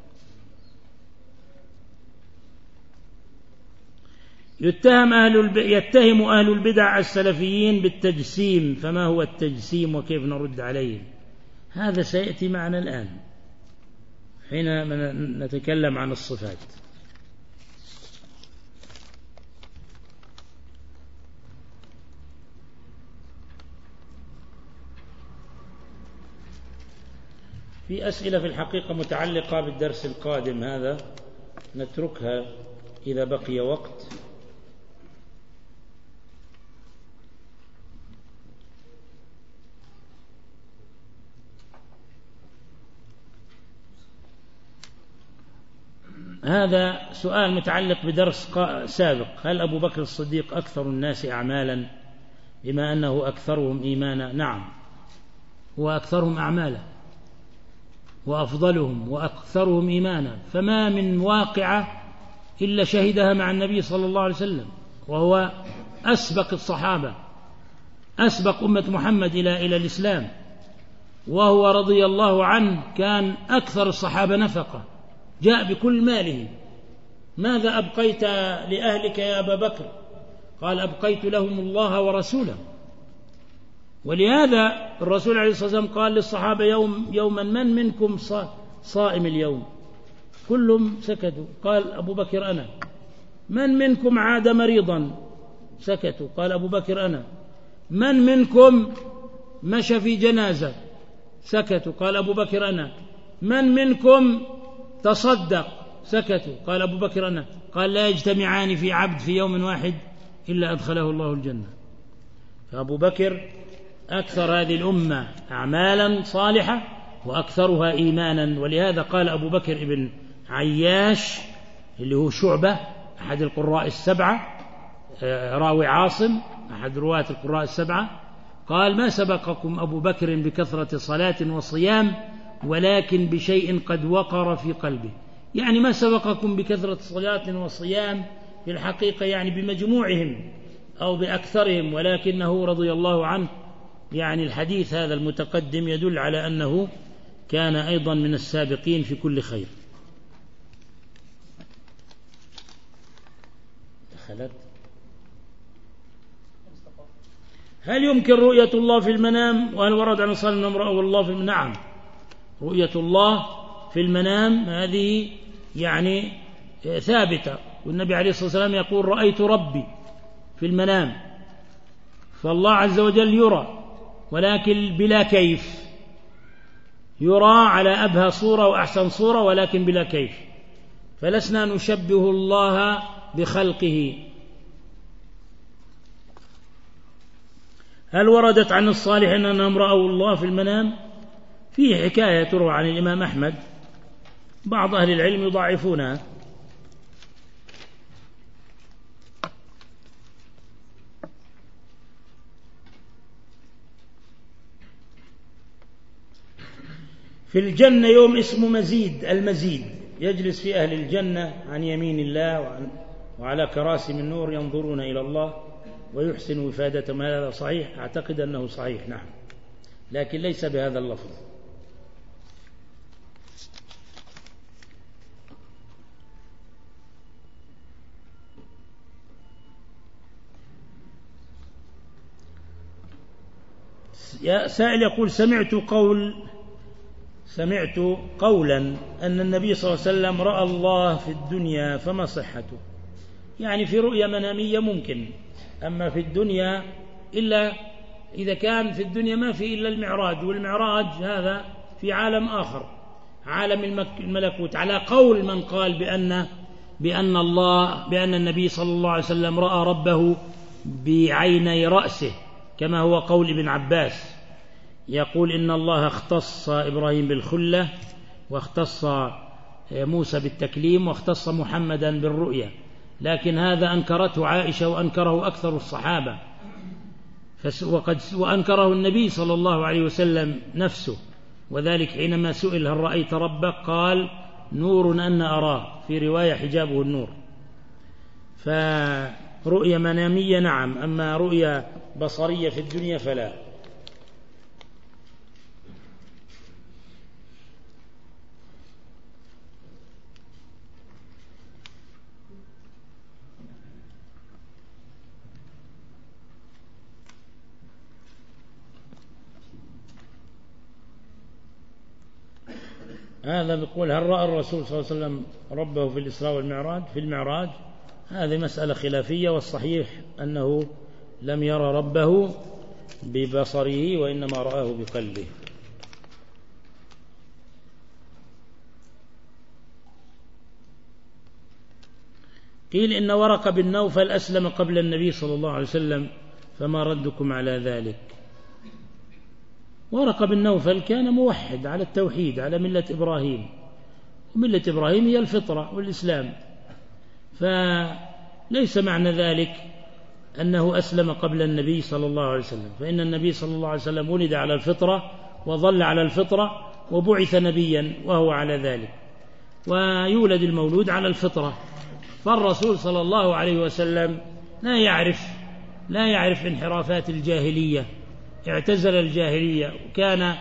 يتهم أهل الب... يتهم أهل البدع السلفيين بالتجسيم، فما هو التجسيم وكيف نرد عليه؟ هذا سيأتي معنا الآن حين نتكلم عن الصفات. في أسئلة في الحقيقة متعلقة بالدرس القادم، هذا نتركها إذا بقي وقت. هذا سؤال متعلق بدرس سابق: هل أبو بكر الصديق أكثر الناس أعمالا بما أنه أكثرهم إيمانا؟ نعم، هو أكثرهم أعمالا وأفضلهم وأكثرهم إيمانا، فما من واقعة إلا شهدها مع النبي صلى الله عليه وسلم، وهو أسبق الصحابة، أسبق أمة محمد إلى إلى الإسلام، وهو رضي الله عنه كان أكثر الصحابة نفقة، جاء بكل ماله. ماذا أبقيت لأهلك يا أبا بكر؟ قال: أبقيت لهم الله ورسوله. ولهذا الرسول عليه الصلاة والسلام قال للصحابة يوم يوما: من منكم صائم اليوم؟ كلهم سكتوا. قال أبو بكر: أنا. من منكم عاد مريضا؟ سكتوا. قال أبو بكر: أنا. من منكم مشى في جنازة سكتوا، قال أبو بكر أنا. من منكم تصدق؟ سكتوا، قال أبو بكر أنا. قال لا يجتمعان في عبد في يوم واحد إلا أدخله الله الجنة. فأبو بكر أكثر هذه الأمة أعمالا صالحة وأكثرها إيمانا، ولهذا قال أبو بكر ابن عياش اللي هو شعبة أحد القراء السبعة، راوي عاصم أحد رواة القراء السبعة، قال ما سبقكم أبو بكر بكثرة صلاة وصيام ولكن بشيء قد وقر في قلبه. يعني ما سبقكم بكثرة صلاة وصيام في الحقيقة يعني بمجموعهم أو بأكثرهم، ولكنه رضي الله عنه يعني الحديث هذا المتقدم يدل على أنه كان أيضا من السابقين في كل خير. دخلت. هل يمكن رؤية الله في المنام؟ وهل ورد عن صلى الله عليه وسلم رأى الله في المنام؟ نعم، رؤية الله في المنام هذه يعني ثابتة، والنبي عليه الصلاة والسلام يقول رأيت ربي في المنام. فالله عز وجل يرى ولكن بلا كيف، يرى على أبهى صورة وأحسن صورة ولكن بلا كيف، فلسنا نشبه الله بخلقه. هل وردت عن الصالحين أنهم رأوا الله في المنام؟ فيه حكاية تروى عن الإمام أحمد، بعض أهل العلم يضاعفونها. في الجنة يوم اسمه مزيد، المزيد، يجلس في أهل الجنة عن يمين الله وعن وعلى كراسي من نور ينظرون إلى الله ويحسن وفادتهم. هذا صحيح؟ أعتقد أنه صحيح، نعم، لكن ليس بهذا اللفظ. سائل يقول سمعت قول سمعت قولا أن النبي صلى الله عليه وسلم رأى الله في الدنيا، فما صحته؟ يعني في رؤية منامية ممكن، أما في الدنيا إلا إذا كان في الدنيا ما في إلا المعراج، والمعراج هذا في عالم آخر، عالم الملكوت، على قول من قال بأن بأن الله بأن النبي صلى الله عليه وسلم رأى ربه بعيني رأسه، كما هو قول ابن عباس، يقول إن الله اختص إبراهيم بالخلة واختص موسى بالتكليم واختص محمدا بالرؤية، لكن هذا أنكرته عائشة وأنكره أكثر الصحابة، وقد وأنكره النبي صلى الله عليه وسلم نفسه، وذلك حينما سئل هل رأيت ربك قال نور أن أراه، في رواية حجابه النور. فرؤية منامية نعم، أما رؤية بصرية في الدنيا فلا. هذا بيقول هل رأى الرسول صلى الله عليه وسلم ربه في الإسراء والمعراج؟ في المعراج هذه مسألة خلافية، والصحيح أنه لم يرى ربه ببصره وإنما رآه بقلبه. قيل إن ورقة بن نوفل أسلم قبل النبي صلى الله عليه وسلم، فما ردكم على ذلك؟ ورقة بن نوفل كان موحد على التوحيد على ملة إبراهيم، وملة إبراهيم هي الفطرة والإسلام، فليس معنى ذلك أنه أسلم قبل النبي صلى الله عليه وسلم، فإن النبي صلى الله عليه وسلم ولد على الفطرة وظل على الفطرة وبعث نبيا وهو على ذلك، ويولد المولود على الفطرة. فالرسول صلى الله عليه وسلم لا يعرف لا يعرف انحرافات الجاهلية، اعتزل الجاهلية، وكان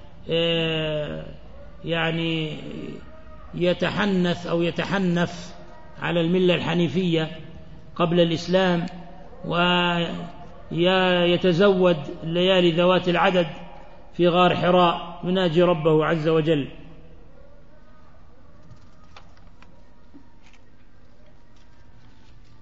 يعني يتحنث أو يتحنف على الملة الحنيفية قبل الإسلام، ويتزود الليالي ذوات العدد في غار حراء يناجي ربه عز وجل.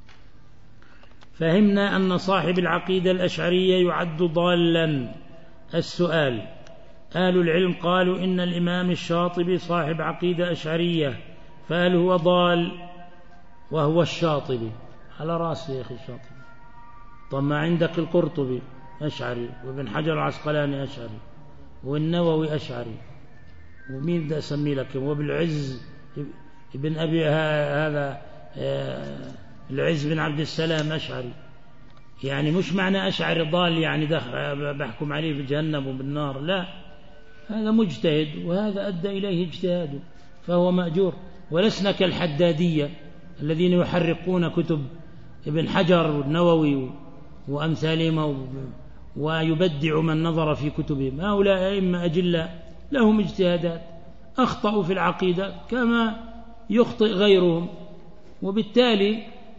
فهمنا أن صاحب العقيدة الأشعرية يعد ضالا السؤال: أهل العلم قالوا إن الإمام الشاطبي صاحب عقيدة أشعرية، فهل هو ضال وهو الشاطبي؟ على رأسي يا أخي الشاطبي. طب ما عندك القرطبي أشعري، وابن حجر العسقلاني أشعري، والنووي أشعري، ومين بدي أسمي لك، وبالعز ابن أبي هذا العز بن عبد السلام أشعري. يعني مش معنى أشعري ضال يعني بحكم عليه بجهنم وبالنار، لا، هذا مجتهد وهذا أدى إليه اجتهاده فهو مأجور. ولسنا كالحدادية الذين يحرقون كتب ابن حجر والنووي وأمثالهم ويبدع من نظر في كتبهم. هؤلاء أئمة أجلاء لهم اجتهادات، أخطأوا في العقيدة كما يخطئ غيرهم، وبالتالي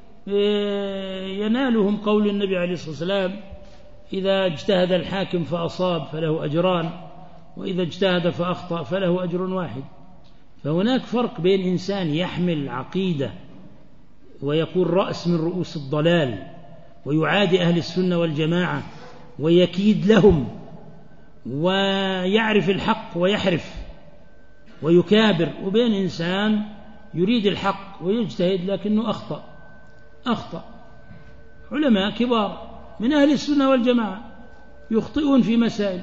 ينالهم قول النبي عليه الصلاة والسلام: إذا اجتهد الحاكم فأصاب فله أجران، وإذا اجتهد فأخطأ فله أجر واحد. فهناك فرق بين إنسان يحمل عقيدة ويكون رأس من رؤوس الضلال ويعادي أهل السنة والجماعة ويكيد لهم ويعرف الحق ويحرف ويكابر، وبين إنسان يريد الحق ويجتهد لكنه أخطأ أخطأ علماء كبار من أهل السنة والجماعة يخطئون في مسائل.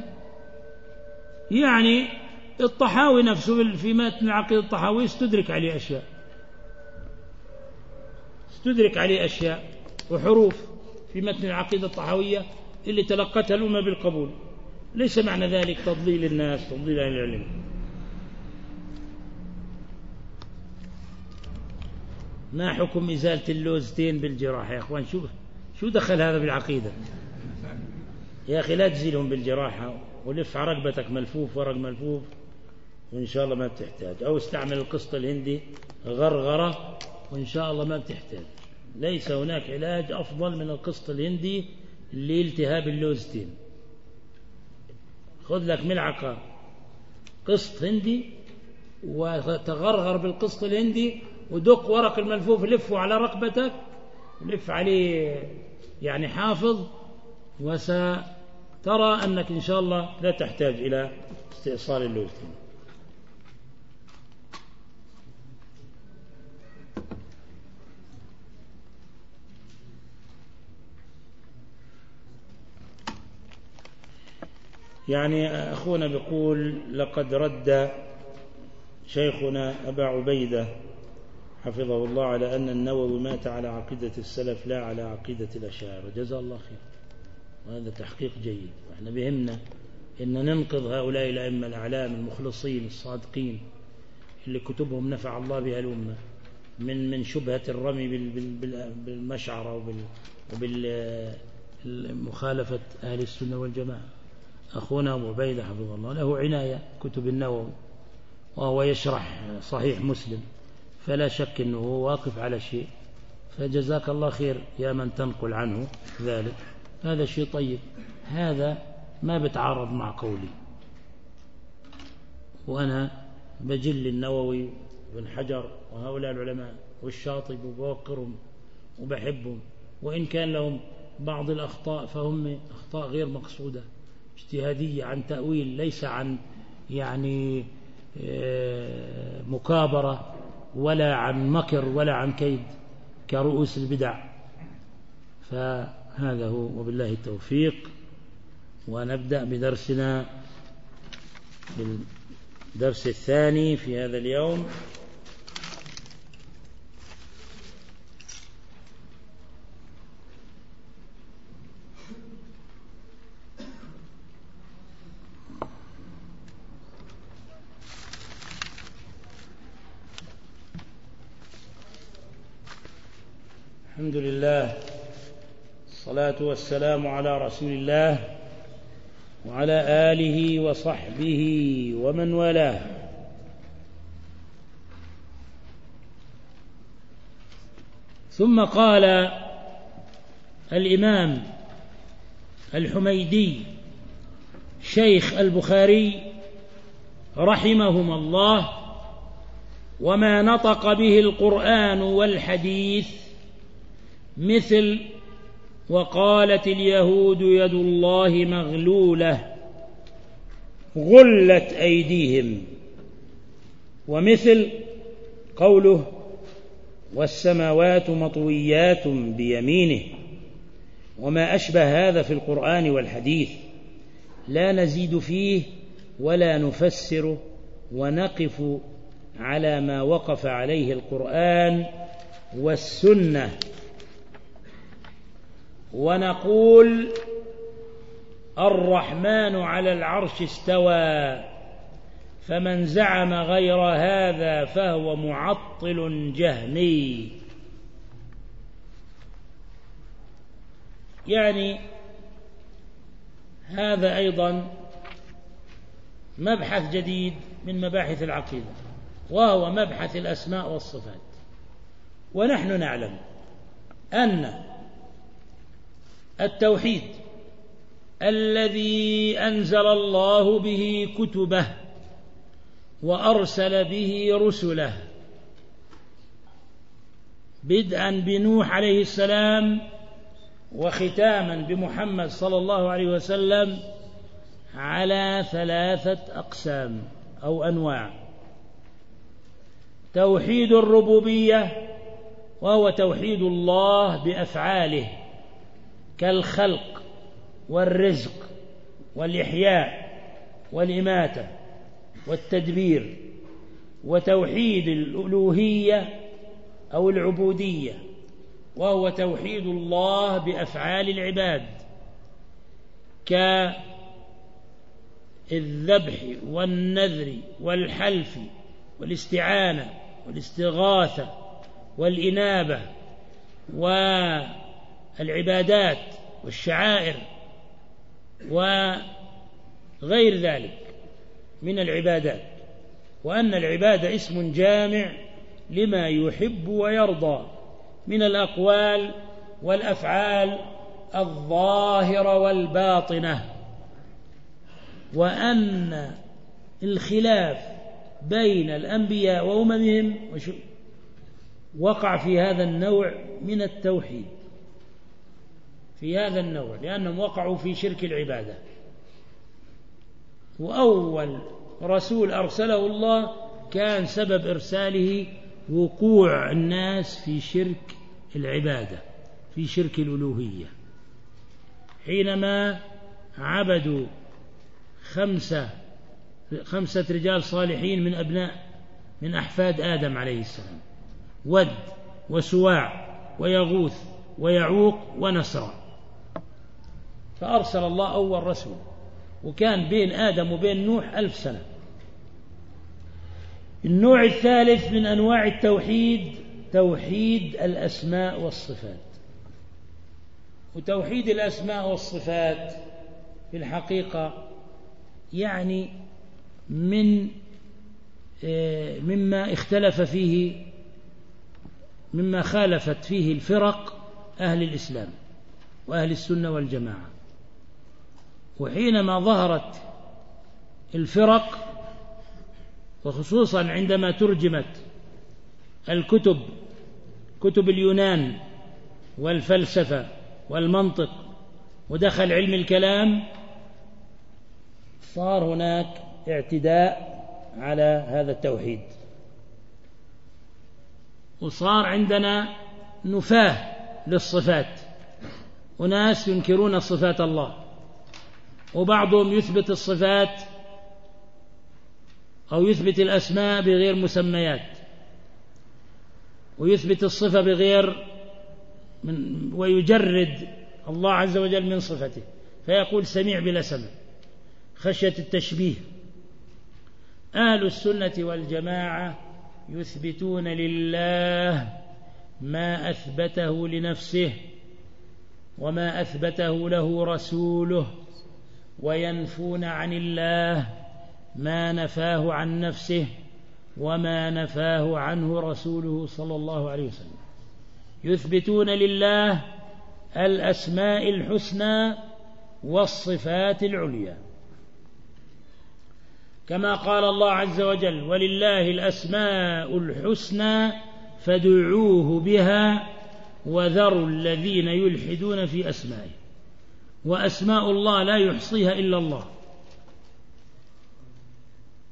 يعني الطحاوي نفسه في متن العقيدة الطحاوي استدرك عليه أشياء استدرك عليه أشياء وحروف في متن العقيدة الطحاوية اللي تلقتها الأمة بالقبول. ليس معنى ذلك تضليل الناس، تضليل أهل العلم. ما حكم إزالة اللوزتين بالجراحة يا أخوان؟ شو شو دخل هذا بالعقيدة يا أخي؟ لا تزيلهم بالجراحة، ولف على رقبتك ملفوف ورق ملفوف وإن شاء الله ما بتحتاج، أو استعمل القسط الهندي غرغرة وإن شاء الله ما بتحتاج. ليس هناك علاج أفضل من القسط الهندي لالتهاب اللوزتين. خذ لك ملعقة قسط هندي وتغرغر بالقسط الهندي ودق ورق الملفوف، لفه على رقبتك ولف عليه يعني حافظ، وسترى أنك إن شاء الله لا تحتاج إلى استئصال اللوزتين. يعني أخونا بيقول: لقد رد شيخنا أبا عبيدة حفظه الله على أن النووي مات على عقيدة السلف لا على عقيدة الأشاعرة. جزاه الله خير، وهذا تحقيق جيد. وإحنا بهمنا إن ننقذ هؤلاء الأئمة الأعلام المخلصين الصادقين اللي كتبهم نفع الله بها الأمة من من شبهة الرمي بالمشعرة وبالمخالفة أهل السنة والجماعة. أخونا أبو عبيدة حفظه الله له عناية كتب النووي، وهو يشرح صحيح مسلم، فلا شك أنه هو واقف على شيء، فجزاك الله خير يا من تنقل عنه ذلك. هذا شيء طيب، هذا ما بتعارض مع قولي، وأنا بجل النووي وابن حجر وهؤلاء العلماء والشاطبي وبوقرهم وبحبهم، وإن كان لهم بعض الأخطاء فهم أخطاء غير مقصودة اجتهادية عن تأويل، ليس عن يعني مكابرة ولا عن مكر ولا عن كيد كرؤوس البدع. فهذا هو، وبالله التوفيق. ونبدأ بدرسنا بالدرس الثاني في هذا اليوم. الحمد لله، الصلاة والسلام على رسول الله وعلى آله وصحبه ومن والاه. ثم قال الإمام الحميدي شيخ البخاري رحمهما الله: وما نطق به القرآن والحديث مثل وقالت اليهود يد الله مغلولة غلت أيديهم. ومثل قوله والسماوات مطويات بيمينه، وما أشبه هذا في القرآن والحديث، لا نزيد فيه ولا نفسر، ونقف على ما وقف عليه القرآن والسنة، ونقول الرحمن على العرش استوى، فمن زعم غير هذا فهو معطل جهمي. يعني هذا أيضا مبحث جديد من مباحث العقيدة، وهو مبحث الأسماء والصفات. ونحن نعلم أن التوحيد الذي أنزل الله به كتبه وأرسل به رسله، بدءا بنوح عليه السلام وختاما بمحمد صلى الله عليه وسلم، على ثلاثة أقسام أو أنواع: توحيد الربوبية، وهو توحيد الله بأفعاله كالخلق والرزق والإحياء والإماتة والتدبير. وتوحيد الألوهية أو العبودية، وهو توحيد الله بأفعال العباد كالذبح والنذر والحلف والاستعانة والاستغاثة والإنابة والعبادات والشعائر وغير ذلك من العبادات. وأن العبادة اسم جامع لما يحب ويرضى من الأقوال والأفعال الظاهرة والباطنة. وأن الخلاف بين الأنبياء وأممهم وقع في هذا النوع من التوحيد، في هذا النوع، لأنهم وقعوا في شرك العبادة. وأول رسول أرسله الله كان سبب إرساله وقوع الناس في شرك العبادة، في شرك الألوهية، حينما عبدوا خمسة خمسة رجال صالحين من أبناء من أحفاد آدم عليه السلام: ود وسواع ويغوث ويعوق ونسرا. فأرسل الله أول رسول، وكان بين آدم وبين نوح ألف سنة. النوع الثالث من أنواع التوحيد توحيد الأسماء والصفات. وتوحيد الأسماء والصفات في الحقيقة يعني من مما اختلف فيه، مما خالفت فيه الفرق أهل الإسلام وأهل السنة والجماعة. وحينما ظهرت الفرق، وخصوصا عندما ترجمت الكتب، كتب اليونان والفلسفة والمنطق، ودخل علم الكلام، صار هناك اعتداء على هذا التوحيد، وصار عندنا نفاه للصفات. وناس ينكرون صفات الله، وبعضهم يثبت الصفات أو يثبت الأسماء بغير مسميات، ويثبت الصفة بغير من، ويجرد الله عز وجل من صفته، فيقول سميع بلا سمع خشية التشبيه. أهل السنة والجماعة يثبتون لله ما أثبته لنفسه وما أثبته له رسوله، وينفون عن الله ما نفاه عن نفسه وما نفاه عنه رسوله صلى الله عليه وسلم. يثبتون لله الأسماء الحسنى والصفات العليا، كما قال الله عز وجل: ولله الأسماء الحسنى فادعوه بها وذروا الذين يلحدون في أسمائه. وأسماء الله لا يحصيها إلا الله،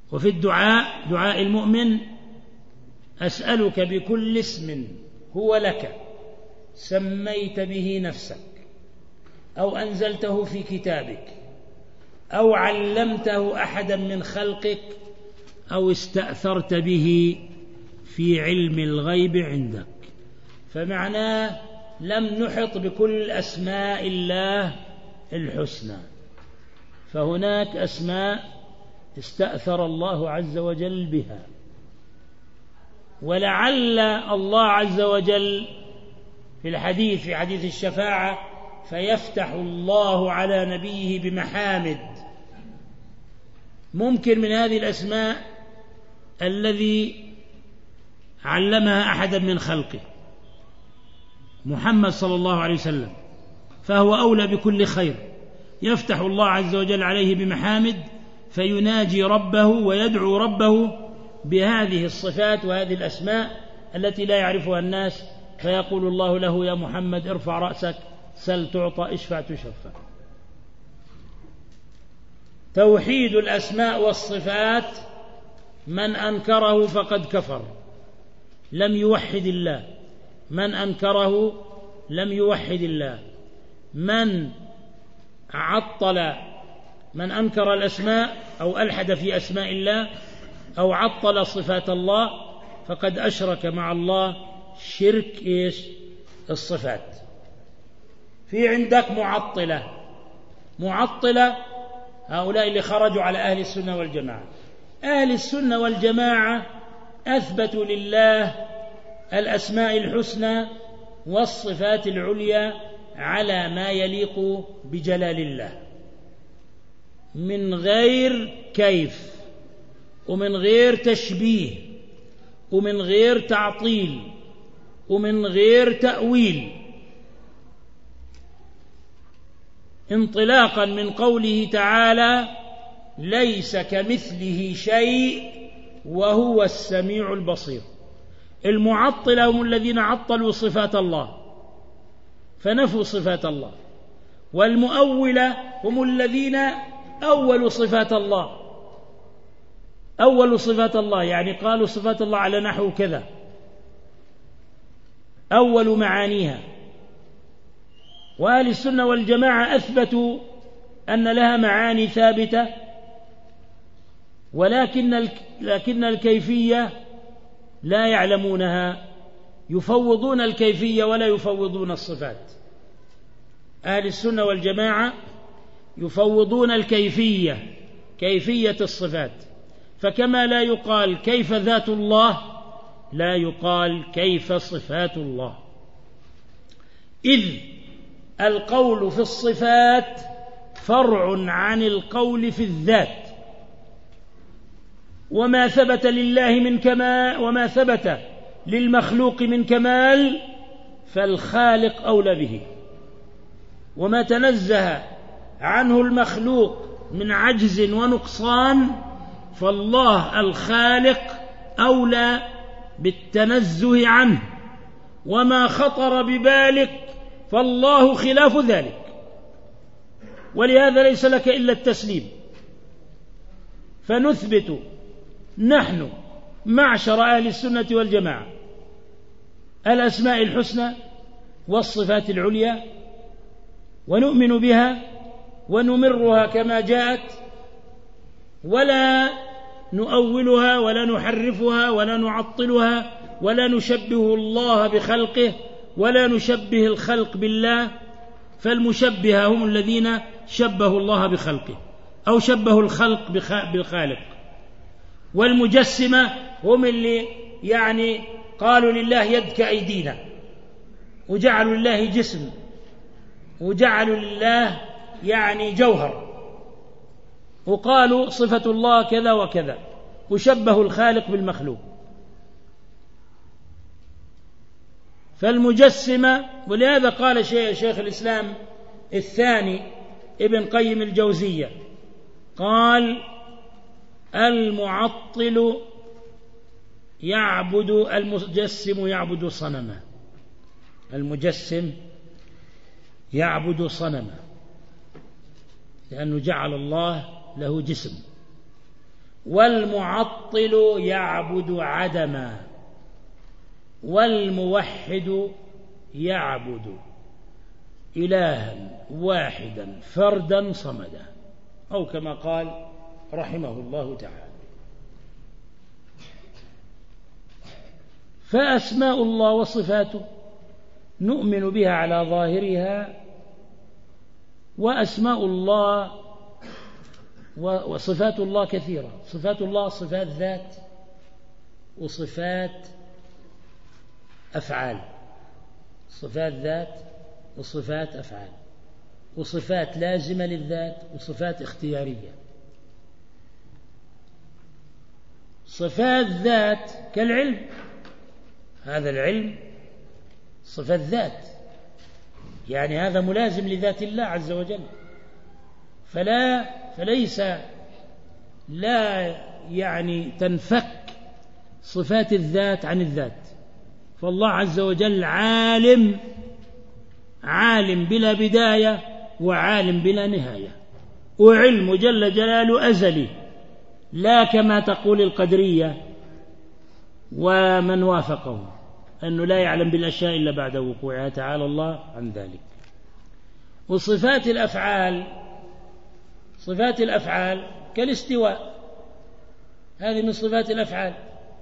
وفي الدعاء دعاء المؤمن: أسألك بكل اسم هو لك سميت به نفسك أو أنزلته في كتابك أو علمته أحدا من خلقك أو استأثرت به في علم الغيب عندك. فمعناه لم نحط بكل أسماء الله الحسنى، فهناك أسماء استأثر الله عز وجل بها، ولعل الله عز وجل في الحديث في حديث الشفاعة: فيفتح الله على نبيه بمحامد. ممكن من هذه الأسماء الذي علمها أحدا من خلقه محمد صلى الله عليه وسلم، فهو أولى بكل خير. يفتح الله عز وجل عليه بمحامد فيناجي ربه ويدعو ربه بهذه الصفات وهذه الأسماء التي لا يعرفها الناس، فيقول الله له: يا محمد ارفع رأسك، سل تعطى، اشفع تشفع. توحيد الأسماء والصفات من أنكره فقد كفر، لم يوحد الله. من أنكره لم يوحد الله. من عطل من أنكر الأسماء أو ألحد في أسماء الله أو عطل صفات الله فقد أشرك مع الله شرك إيش؟ الصفات. في عندك معطلة معطلة هؤلاء اللي خرجوا على أهل السنة والجماعة. أهل السنة والجماعة أثبتوا لله الأسماء الحسنى والصفات العليا على ما يليق بجلال الله، من غير كيف ومن غير تشبيه ومن غير تعطيل ومن غير تأويل، انطلاقا من قوله تعالى: ليس كمثله شيء وهو السميع البصير. المعطلة هم الذين عطلوا صفات الله فنفوا صفات الله، والمؤولة هم الذين أولوا صفات الله أولوا صفات الله يعني قالوا صفات الله على نحو كذا، أولوا معانيها. وأهل السنة والجماعة أثبتوا أن لها معاني ثابتة، ولكن لكن الكيفية لا يعلمونها، يفوضون الكيفية ولا يفوضون الصفات. أهل السنة والجماعة يفوضون الكيفية، كيفية الصفات، فكما لا يقال كيف ذات الله لا يقال كيف صفات الله، إذ القول في الصفات فرع عن القول في الذات، وما ثبت لله من كمال وما ثبت للمخلوق من كمال فالخالق أولى به، وما تنزه عنه المخلوق من عجز ونقصان فالله الخالق أولى بالتنزه عنه، وما خطر ببالك فالله خلاف ذلك. ولهذا ليس لك إلا التسليم. فنثبت نحن معشر أهل السنة والجماعة الأسماء الحسنى والصفات العليا، ونؤمن بها ونمرها كما جاءت، ولا نؤولها ولا نحرفها ولا نعطلها ولا نشبه الله بخلقه ولا نشبه الخلق بالله. فالمشبهة هم الذين شبهوا الله بخلقه أو شبهوا الخلق بالخالق، والمجسمة هم اللي يعني قالوا لله يد كأيدينا، وجعلوا لله جسم، وجعلوا لله يعني جوهر، وقالوا صفة الله كذا وكذا، وشبهوا الخالق بالمخلوق. فالمجسمة، ولهذا قال شيخ الإسلام الثاني ابن قيم الجوزية قال: المعطل يعبد المجسم يعبد صنما المجسم يعبد صنما لأنه جعل الله له جسم، والمعطل يعبد عدما، والموحد يعبد إلها واحدا فردا صمدا، أو كما قال رحمه الله تعالى. فأسماء الله وصفاته نؤمن بها على ظاهرها، وأسماء الله وصفات الله كثيرة. صفات الله صفات ذات وصفات أفعال، صفات ذات وصفات أفعال، وصفات لازمة للذات وصفات اختيارية. صفات ذات كالعلم، هذا العلم صفات ذات، يعني هذا ملازم لذات الله عز وجل، فلا فليس لا يعني تنفك صفات الذات عن الذات. فالله عز وجل عالم، عالم بلا بداية وعالم بلا نهاية، وعلم جل جلاله أزلي، لا كما تقول القدرية ومن وافقهم أنه لا يعلم بالأشياء إلا بعد وقوعها، تعالى الله عن ذلك. وصفات الأفعال، صفات الأفعال كالاستواء، هذه من صفات الأفعال.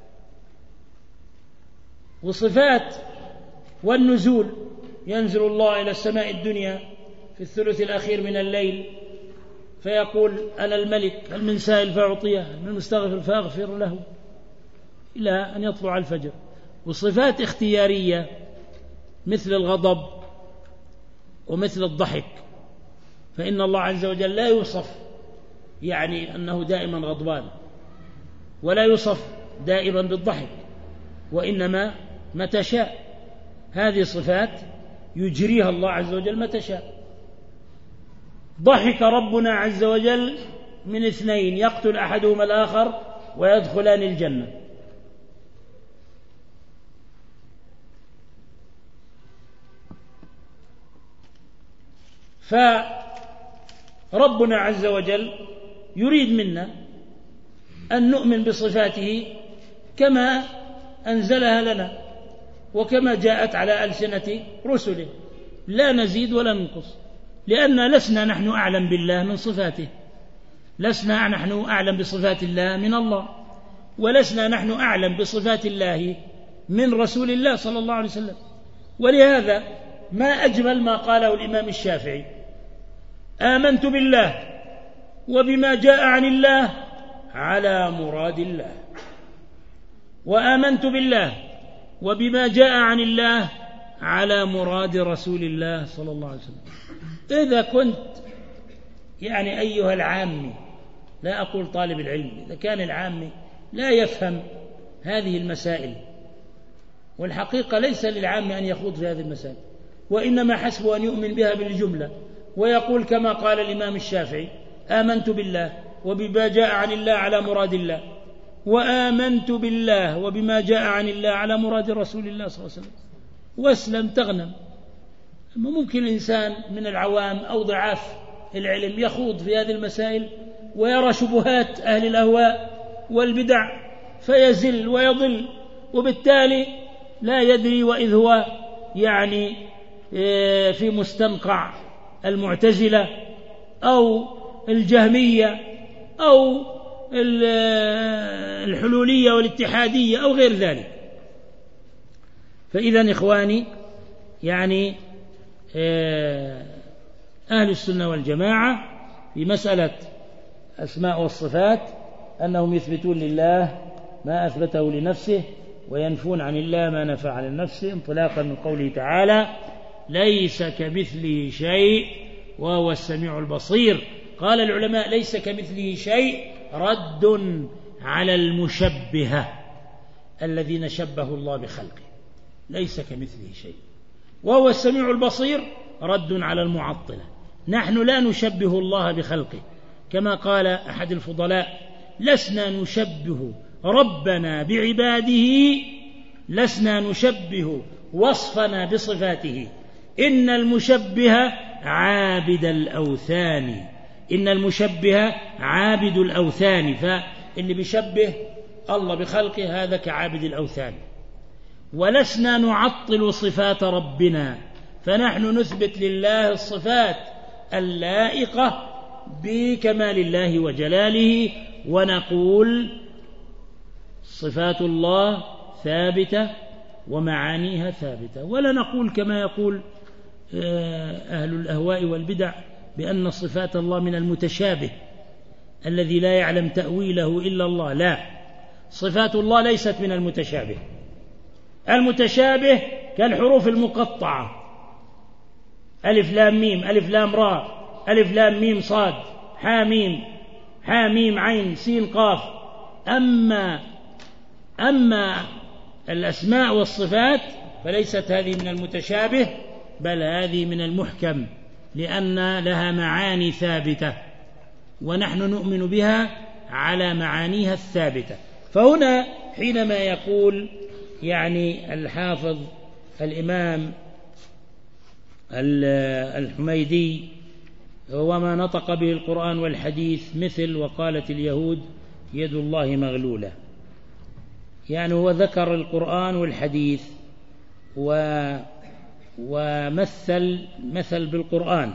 وصفات والنزول، ينزل الله إلى السماء الدنيا في الثلث الأخير من الليل فيقول أنا الملك، هل من سائل فأعطيه، هل من مستغفر فأغفر له، إلى أن يطلع الفجر. وصفات اختيارية مثل الغضب ومثل الضحك، فإن الله عز وجل لا يوصف يعني أنه دائما غضبان، ولا يوصف دائما بالضحك، وإنما متى شاء. هذه صفات يجريها الله عز وجل متى شاء. ضحك ربنا عز وجل من اثنين، يقتل أحدهما الآخر ويدخلان الجنة. فربنا عز وجل يريد منا أن نؤمن بصفاته كما أنزلها لنا وكما جاءت على ألسنة رسله، لا نزيد ولا ننقص، لأن لسنا نحن أعلم بالله من صفاته، لسنا نحن أعلم بصفات الله من الله، ولسنا نحن أعلم بصفات الله من رسول الله صلى الله عليه وسلم. ولهذا ما أجمل ما قاله الإمام الشافعي: آمنت بالله وبما جاء عن الله على مراد الله، وآمنت بالله وبما جاء عن الله على مراد رسول الله صلى الله عليه وسلم. إذا كنت يعني أيها العامي، لا أقول طالب العلم، إذا كان العامي لا يفهم هذه المسائل، والحقيقة ليس للعام أن يخوض في هذه المسائل، وإنما حسب أن يؤمن بها بالجملة ويقول كما قال الإمام الشافعي: آمنت بالله وبما جاء عن الله على مراد الله، وآمنت بالله وبما جاء عن الله على مراد رسول الله صلى الله عليه وسلم، واسلم تغنم. أما ممكن الإنسان من العوام أو ضعاف العلم يخوض في هذه المسائل ويرى شبهات أهل الأهواء والبدع فيزل ويضل، وبالتالي لا يدري، وإذ هو يعني في مستنقع المعتزلة أو الجهمية أو الحلولية والاتحادية أو غير ذلك. فإذا إخواني، يعني أهل السنة والجماعة في مسألة أسماء والصفات أنهم يثبتون لله ما أثبته لنفسه وينفون عن الله ما نفى عن النفس، انطلاقا من قوله تعالى: ليس كمثله شيء وهو السميع البصير. قال العلماء: ليس كمثله شيء رد على المشبهة الذين شبهوا الله بخلقه، ليس كمثله شيء، وهو السميع البصير رد على المعطلة. نحن لا نشبه الله بخلقه، كما قال أحد الفضلاء: لسنا نشبه ربنا بعباده، لسنا نشبه وصفنا بصفاته، إن المشبه عابد الأوثان، إن المشبه عابد الأوثان. اللي بيشبه الله بخلقه هذا كعابد الأوثان. ولسنا نعطل صفات ربنا، فنحن نثبت لله الصفات اللائقة بكمال الله وجلاله، ونقول صفات الله ثابتة ومعانيها ثابتة، ولا نقول كما يقول أهل الأهواء والبدع بأن صفات الله من المتشابه الذي لا يعلم تأويله إلا الله. لا، صفات الله ليست من المتشابه. المتشابه كالحروف المقطعة، ألف لام ميم، ألف لام راء، ألف لام ميم صاد، حاميم حاميم عين سين قاف. أما أما الأسماء والصفات فليست هذه من المتشابه، بل هذه من المحكم، لأن لها معاني ثابتة ونحن نؤمن بها على معانيها الثابتة. فهنا حينما يقول يعني الحافظ الإمام الحميدي وما نطق به القرآن والحديث مثل وقالت اليهود يد الله مغلولة، يعني هو ذكر القرآن والحديث و ومثل مثل بالقرآن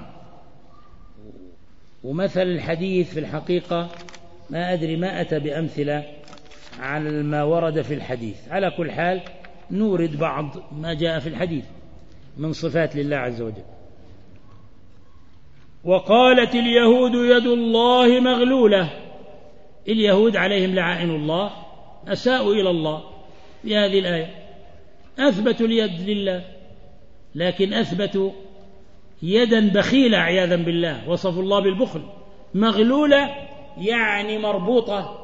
ومثل الحديث. في الحقيقة ما أدري ما أتى بأمثلة على ما ورد في الحديث. على كل حال نورد بعض ما جاء في الحديث من صفات لله عز وجل. وقالت اليهود يد الله مغلولة، اليهود عليهم لعائن الله أساءوا إلى الله في هذه الآية، أثبتوا اليد لله لكن أثبتوا يدا بخيلة عياذا بالله، وصفوا الله بالبخل. مغلولة يعني مربوطة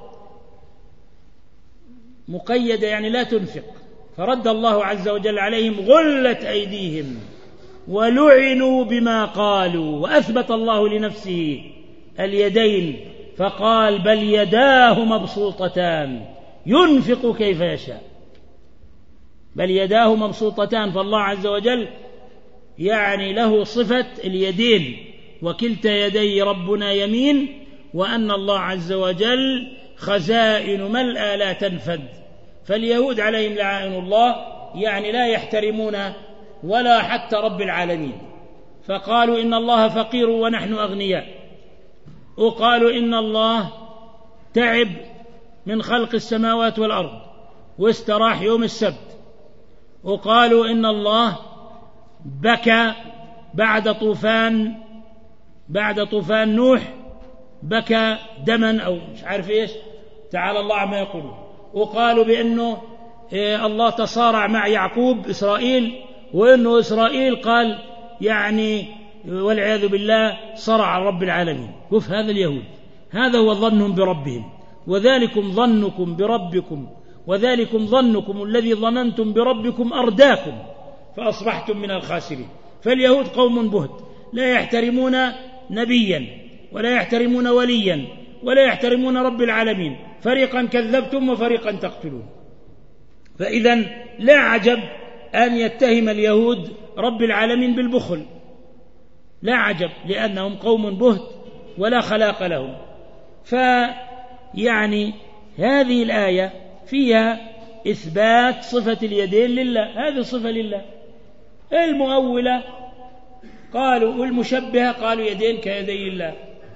مقيدة، يعني لا تنفق، فرد الله عز وجل عليهم غلت أيديهم ولعنوا بما قالوا. وأثبت الله لنفسه اليدين فقال بل يداه مبسوطتان ينفق كيف يشاء، بل يداه مبسوطتان. فالله عز وجل يعني له صفة اليدين، وكلتا يدي ربنا يمين، وأن الله عز وجل خزائن ملأى لا تنفد. فاليهود عليهم لعائن الله يعني لا يحترمون ولا حتى رب العالمين، فقالوا إن الله فقير ونحن أغنياء، وقالوا إن الله تعب من خلق السماوات والأرض واستراح يوم السبت، وقالوا إن الله بكى بعد طوفان بعد طوفان نوح بكى دما أو مش عارف إيش، تعالى الله عما يقولون. وقالوا بأنه إيه الله تصارع مع يعقوب إسرائيل، وأنه إسرائيل قال يعني والعياذ بالله صرع رب العالمين. شوف هذا اليهود، هذا هو ظنهم بربهم. وذلكم ظنكم بربكم وذلكم ظنكم الذي ظننتم بربكم أرداكم فأصبحتم من الخاسرين. فاليهود قوم بهت، لا يحترمون نبيا ولا يحترمون وليا ولا يحترمون رب العالمين، فريقا كذبتم وفريقا تقتلون. فإذا لا عجب أن يتهم اليهود رب العالمين بالبخل، لا عجب، لأنهم قوم بهت ولا خلاق لهم. فيعني هذه الآية فيها إثبات صفة اليدين لله، هذه صفة لله. المؤولة قالوا والمشبهة قالوا يدين كيدي الله،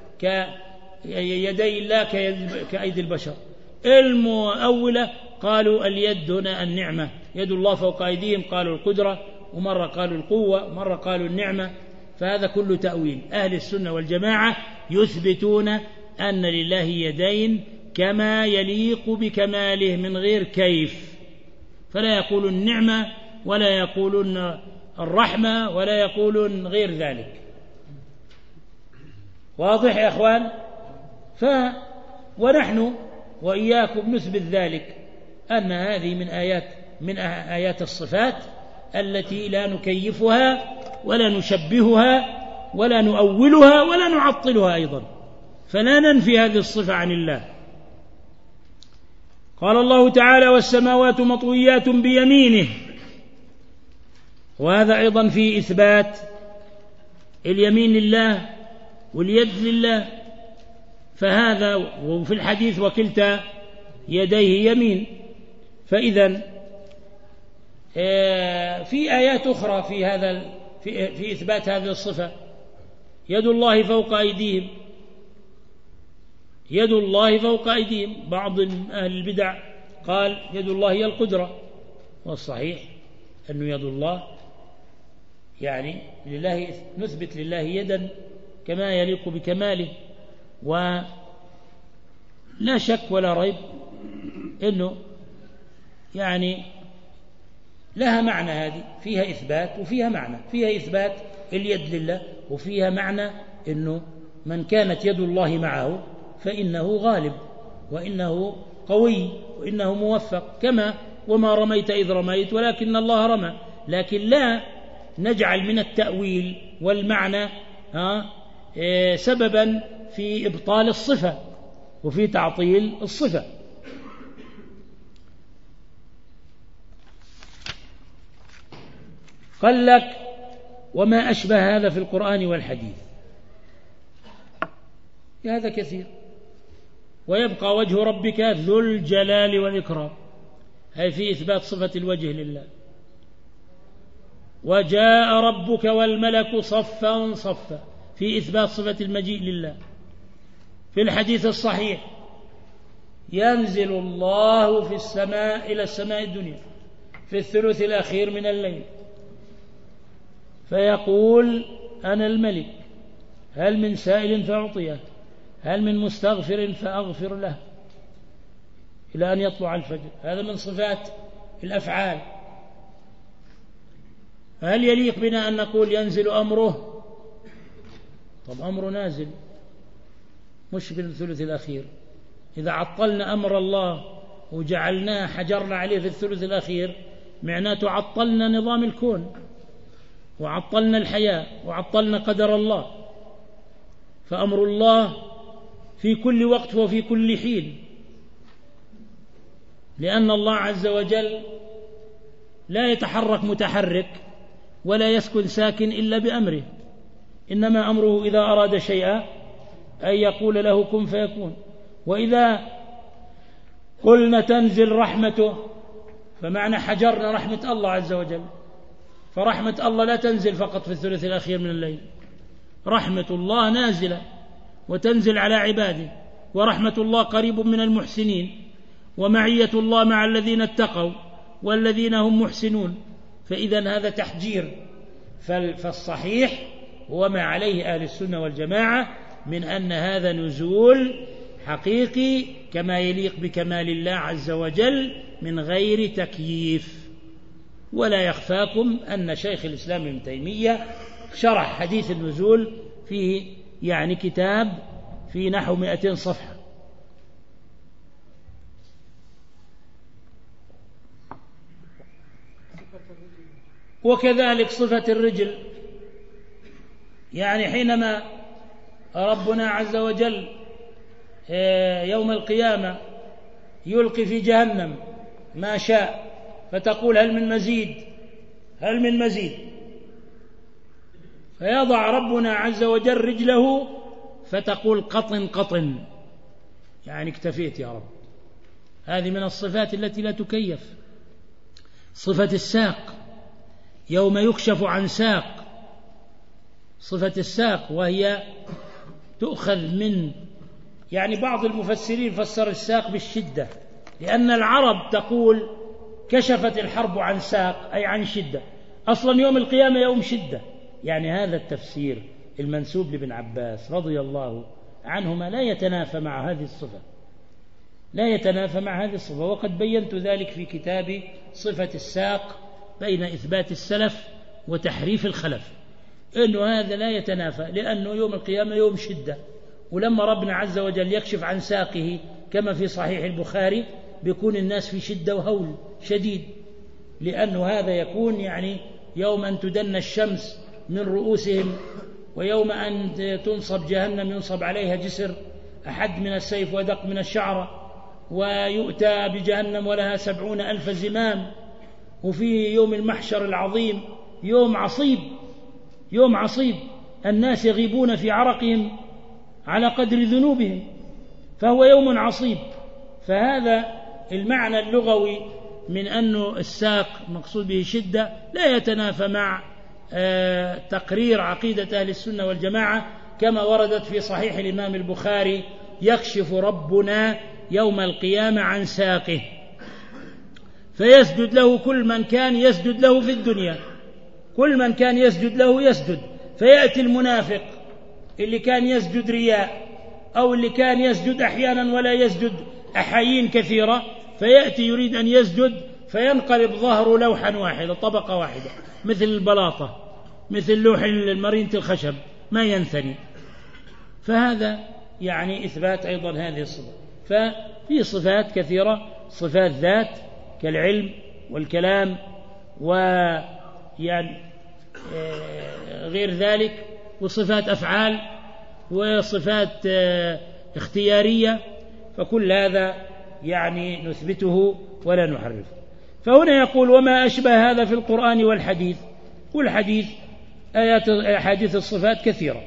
كيدي الله كأيدي البشر. المؤولة قالوا اليد هنا النعمة، يد الله فوق أيديهم، قالوا القدرة، ومرة قالوا القوة، مرة قالوا النعمة. فهذا كله تأويل. أهل السنة والجماعة يثبتون أن لله يدين كما يليق بكماله من غير كيف، فلا يقولون النعمة ولا يقولون الرحمة ولا يقولون غير ذلك. واضح يا أخوان؟ ف ونحن وإياكم نثبت ذلك، أن هذه من آيات من آيات الصفات التي لا نكيفها ولا نشبهها ولا نؤولها ولا نعطلها أيضا، فلا ننفي هذه الصفة عن الله. قال الله تعالى والسماوات مطويات بيمينه، وهذا أيضا في إثبات اليمين لله واليد لله. فهذا وفي الحديث وكلتا يديه يمين. فإذا في آيات أخرى في هذا في, في إثبات هذه الصفة، يد الله فوق أيديهم، يد الله فوق أيديهم. بعض أهل البدع قال يد الله هي القدرة، والصحيح أن يد الله يعني لله، نثبت لله يدا كما يليق بكماله. ولا شك ولا ريب أنه يعني لها معنى، هذه فيها إثبات وفيها معنى، فيها إثبات اليد لله، وفيها معنى أنه من كانت يد الله معه فإنه غالب، وإنه قوي، وإنه موفق، كما وما رميت إذ رميت ولكن الله رمى. لكن لا نجعل من التأويل والمعنى ها سببا في إبطال الصفة وفي تعطيل الصفة. قال لك وما أشبه هذا في القرآن والحديث، هذا كثير. ويبقى وجه ربك ذو الجلال والإكرام، هي في إثبات صفة الوجه لله. وجاء ربك والملك صفا صفا، في إثبات صفة المجيء لله. في الحديث الصحيح ينزل الله في السماء إلى السماء الدنيا في الثلث الأخير من الليل فيقول أنا الملك، هل من سائل فأعطيه، هل من مستغفر فأغفر له، إلى أن يطلع الفجر. هذا من صفات الأفعال. هل يليق بنا أن نقول ينزل أمره؟ طب أمره نازل مش في الثلث الأخير. إذا عطلنا أمر الله وجعلناه حجرنا عليه في الثلث الأخير معناته عطلنا نظام الكون، وعطلنا الحياة، وعطلنا قدر الله. فأمر الله في كل وقت وفي كل حين، لأن الله عز وجل لا يتحرك متحرك ولا يسكن ساكن إلا بأمره، إنما أمره إذا أراد شيئا أن يقول له كن فيكون. وإذا قلنا تنزل رحمته فمعنى حجرنا رحمة الله عز وجل. فرحمة الله لا تنزل فقط في الثلث الأخير من الليل، رحمة الله نازلة وتنزل على عباده، ورحمة الله قريب من المحسنين، ومعية الله مع الذين اتقوا والذين هم محسنون. فإذا هذا تحجير. فالصحيح هو ما عليه أهل السنة والجماعة من أن هذا نزول حقيقي كما يليق بكمال الله عز وجل من غير تكييف. ولا يخفاكم أن شيخ الإسلام ابن تيمية شرح حديث النزول فيه يعني كتاب في نحو مئتين صفحة. وكذلك صفة الرجل، يعني حينما ربنا عز وجل يوم القيامة يلقي في جهنم ما شاء فتقول هل من مزيد، هل من مزيد، فيضع ربنا عز وجل رجله فتقول قطن قطن، يعني اكتفيت يا رب. هذه من الصفات التي لا تكيف. صفة الساق يوم يكشف عن ساق، صفة الساق وهي تؤخذ من، يعني بعض المفسرين فسر الساق بالشدة، لأن العرب تقول كشفت الحرب عن ساق أي عن شدة، أصلا يوم القيامة يوم شدة. يعني هذا التفسير المنسوب لابن عباس رضي الله عنهما لا يتنافى مع هذه الصفة، لا يتنافى مع هذه الصفة. وقد بينت ذلك في كتابي صفة الساق بين إثبات السلف وتحريف الخلف، إنه هذا لا يتنافى، لأنه يوم القيامة يوم شدة. ولما ربنا عز وجل يكشف عن ساقه كما في صحيح البخاري بيكون الناس في شدة وهول شديد، لأنه هذا يكون يعني يوم أن تدن الشمس من رؤوسهم، ويوم أن تنصب جهنم ينصب عليها جسر أحد من السيف ودق من الشعرة، ويؤتى بجهنم ولها سبعون ألف زمام. وفي يوم المحشر العظيم يوم عصيب، يوم عصيب، الناس يغيبون في عرقهم على قدر ذنوبهم، فهو يوم عصيب. فهذا المعنى اللغوي من أنه الساق مقصود به شدة لا يتنافى مع تقرير عقيدة أهل السنة والجماعة كما وردت في صحيح الإمام البخاري: يكشف ربنا يوم القيامة عن ساقه فيسجد له كل من كان يسجد له في الدنيا، كل من كان يسجد له يسجد، فيأتي المنافق اللي كان يسجد رياء أو اللي كان يسجد أحيانا ولا يسجد أحايين كثيرة، فيأتي يريد أن يسجد فينقلب ظهره لوحا واحدا، طبقة واحدة، مثل البلاطة، مثل لوح المرينة الخشب ما ينثني. فهذا يعني إثبات أيضا هذه الصفة. ففي صفات كثيرة، صفات ذات كالعلم والكلام ويعني غير ذلك، وصفات أفعال وصفات اختيارية، فكل هذا يعني نثبته ولا نحرفه. فهنا يقول: وما أشبه هذا في القرآن والحديث. والحديث آيات أحاديث الصفات كثيرة،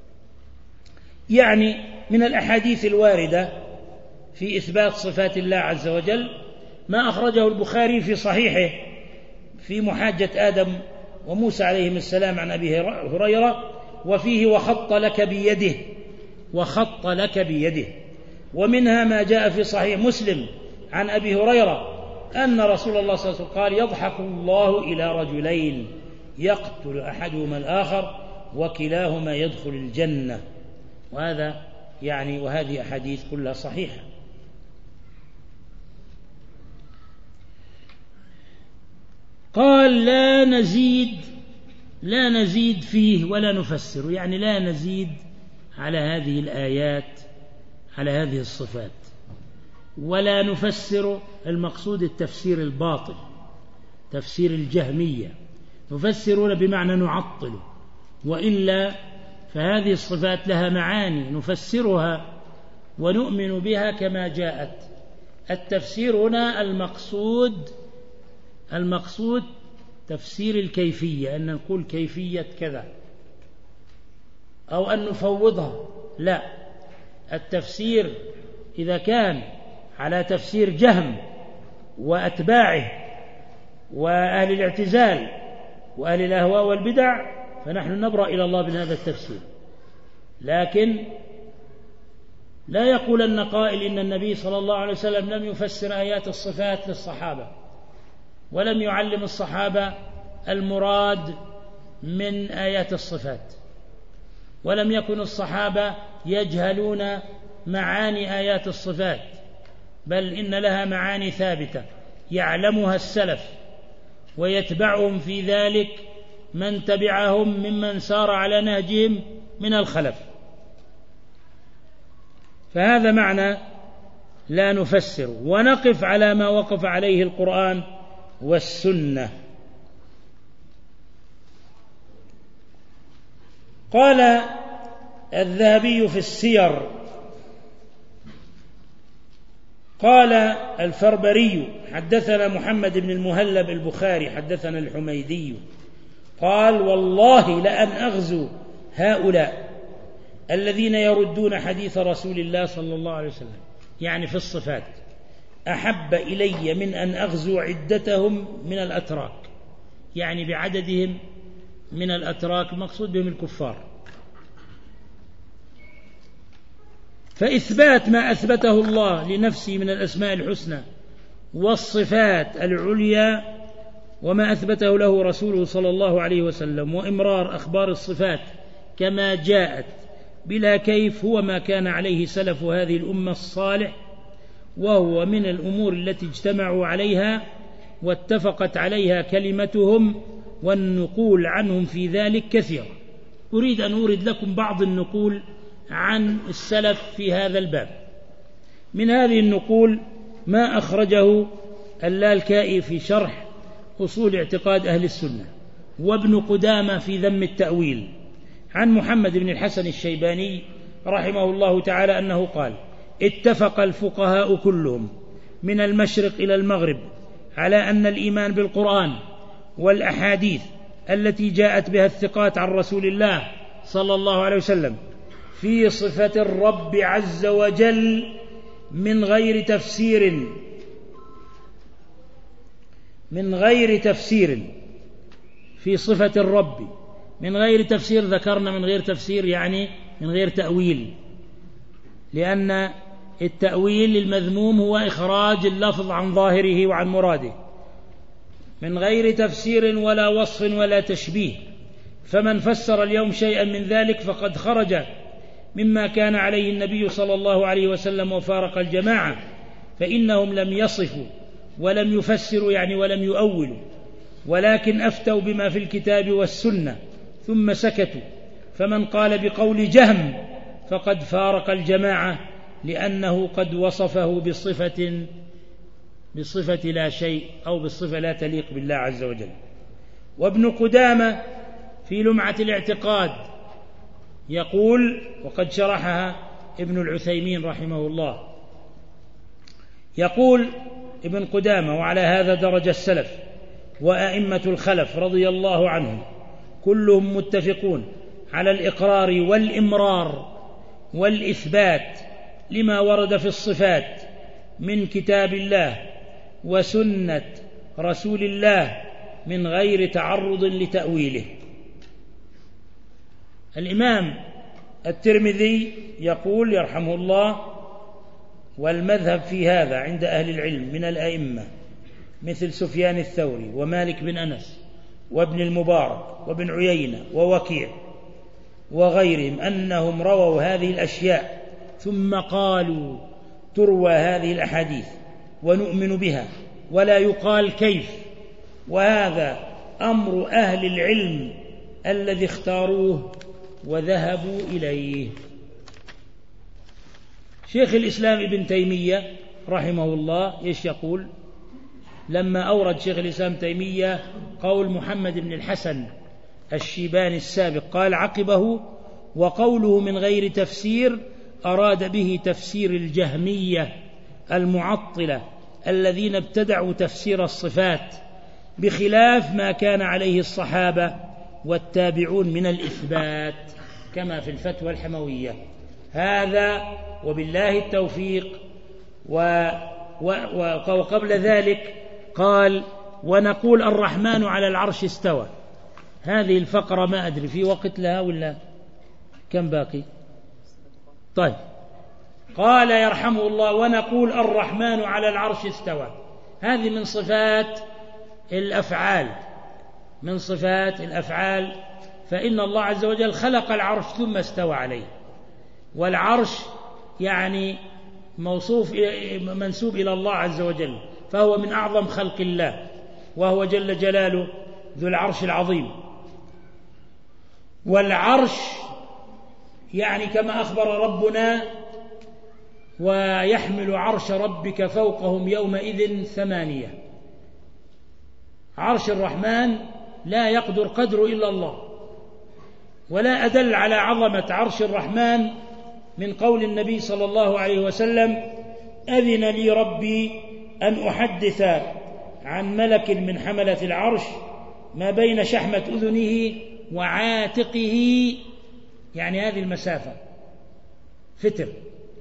يعني من الأحاديث الواردة في إثبات صفات الله عز وجل ما أخرجه البخاري في صحيحه في محاجة آدم وموسى عليهم السلام عن أبي هريرة، وفيه: وخط لك بيده، وخط لك بيده. ومنها ما جاء في صحيح مسلم عن أبي هريرة أن رسول الله صلى الله عليه وسلم قال: يضحك الله إلى رجلين يقتل أحدهما الآخر وكلاهما يدخل الجنة. وهذا يعني وهذه أحاديث كلها صحيحة. قال: لا نزيد لا نزيد فيه ولا نفسر، يعني لا نزيد على هذه الآيات، على هذه الصفات، ولا نفسر. المقصود التفسير الباطل، تفسير الجهمية، نفسرون بمعنى نعطل، وإلا فهذه الصفات لها معاني نفسرها ونؤمن بها كما جاءت. التفسير هنا المقصود المقصود تفسير الكيفية، أن نقول كيفية كذا أو أن نفوضها، لا. التفسير إذا كان على تفسير جهم وأتباعه وأهل الاعتزال وأهل الأهواء والبدع فنحن نبرأ إلى الله من هذا التفسير. لكن لا يقولن قائل إن النبي صلى الله عليه وسلم لم يفسر آيات الصفات للصحابة ولم يعلم الصحابة المراد من آيات الصفات، ولم يكن الصحابة يجهلون معاني آيات الصفات، بل إن لها معاني ثابتة يعلمها السلف ويتبعهم في ذلك من تبعهم ممن سار على نهجهم من الخلف. فهذا معنى لا نفسر، ونقف على ما وقف عليه القرآن والسنة. قال الذهبي في السير: قال الفربري: حدثنا محمد بن المهلب البخاري حدثنا الحميدي قال: والله لأن أغزو هؤلاء الذين يردون حديث رسول الله صلى الله عليه وسلم، يعني في الصفات، أحب إلي من أن أغزو عدتهم من الأتراك، يعني بعددهم من الأتراك مقصود بهم الكفار. فإثبات ما أثبته الله لنفسه من الأسماء الحسنى والصفات العليا وما أثبته له رسوله صلى الله عليه وسلم، وإمرار أخبار الصفات كما جاءت بلا كيف، هو ما كان عليه سلف هذه الأمة الصالح، وهو من الأمور التي اجتمعوا عليها واتفقت عليها كلمتهم، والنقول عنهم في ذلك كثير. أريد أن أورد لكم بعض النقول عن السلف في هذا الباب. من هذه النقول ما أخرجه اللالكائي في شرح أصول اعتقاد أهل السنة، وابن قدامة في ذم التأويل، عن محمد بن الحسن الشيباني رحمه الله تعالى أنه قال: اتفق الفقهاء كلهم من المشرق إلى المغرب على أن الإيمان بالقرآن والأحاديث التي جاءت بها الثقات عن رسول الله صلى الله عليه وسلم في صفة الرب عز وجل من غير تفسير من غير تفسير في صفة الرب. من غير تفسير ذكرنا من غير تفسير يعني من غير تأويل، لأن التأويل المذموم هو إخراج اللفظ عن ظاهره وعن مراده. من غير تفسير ولا وصف ولا تشبيه، فمن فسر اليوم شيئا من ذلك فقد خرج مما كان عليه النبي صلى الله عليه وسلم وفارق الجماعة، فإنهم لم يصفوا ولم يفسروا يعني ولم يؤولوا، ولكن أفتوا بما في الكتاب والسنة ثم سكتوا. فمن قال بقول جهم فقد فارق الجماعة، لأنه قد وصفه بصفة بصفة لا شيء أو بالصفة لا تليق بالله عز وجل. وابن قدامة في لمعة الاعتقاد يقول، وقد شرحها ابن العثيمين رحمه الله، يقول ابن قدامة: وعلى هذا درج السلف وأئمة الخلف رضي الله عنهم كلهم متفقون على الإقرار والإمرار والإثبات لما ورد في الصفات من كتاب الله وسنة رسول الله من غير تعرض لتأويله. الإمام الترمذي يقول يرحمه الله: والمذهب في هذا عند أهل العلم من الأئمة مثل سفيان الثوري ومالك بن أنس وابن المبارك وابن عيينة ووكيع وغيرهم أنهم رووا هذه الأشياء ثم قالوا تروى هذه الأحاديث ونؤمن بها ولا يقال كيف، وهذا أمر أهل العلم الذي اختاروه وذهبوا إليه. شيخ الإسلام ابن تيمية رحمه الله إيش يقول لما أورد شيخ الإسلام تيمية قول محمد بن الحسن الشيباني السابق؟ قال عقبه: وقوله من غير تفسير أراد به تفسير الجهمية المعطلة الذين ابتدعوا تفسير الصفات بخلاف ما كان عليه الصحابة والتابعون من الإثبات كما في الفتوى الحموية. هذا وبالله التوفيق. و و وقبل ذلك قال: ونقول الرحمن على العرش استوى. هذه الفقرة ما أدري في وقت لها ولا كم باقي؟ طيب، قال يرحمه الله: ونقول الرحمن على العرش استوى. هذه من صفات الأفعال من صفات الأفعال فإن الله عز وجل خلق العرش ثم استوى عليه، والعرش يعني موصوف منسوب إلى الله عز وجل، فهو من أعظم خلق الله، وهو جل جلاله ذو العرش العظيم. والعرش يعني كما أخبر ربنا: ويحمل عرش ربك فوقهم يومئذ ثمانية. عرش الرحمن لا يقدر قدره إلا الله، ولا أدل على عظمة عرش الرحمن من قول النبي صلى الله عليه وسلم: أذن لي ربي أن أحدث عن ملك من حملة العرش ما بين شحمة أذنه وعاتقه، يعني هذه المسافة فتر،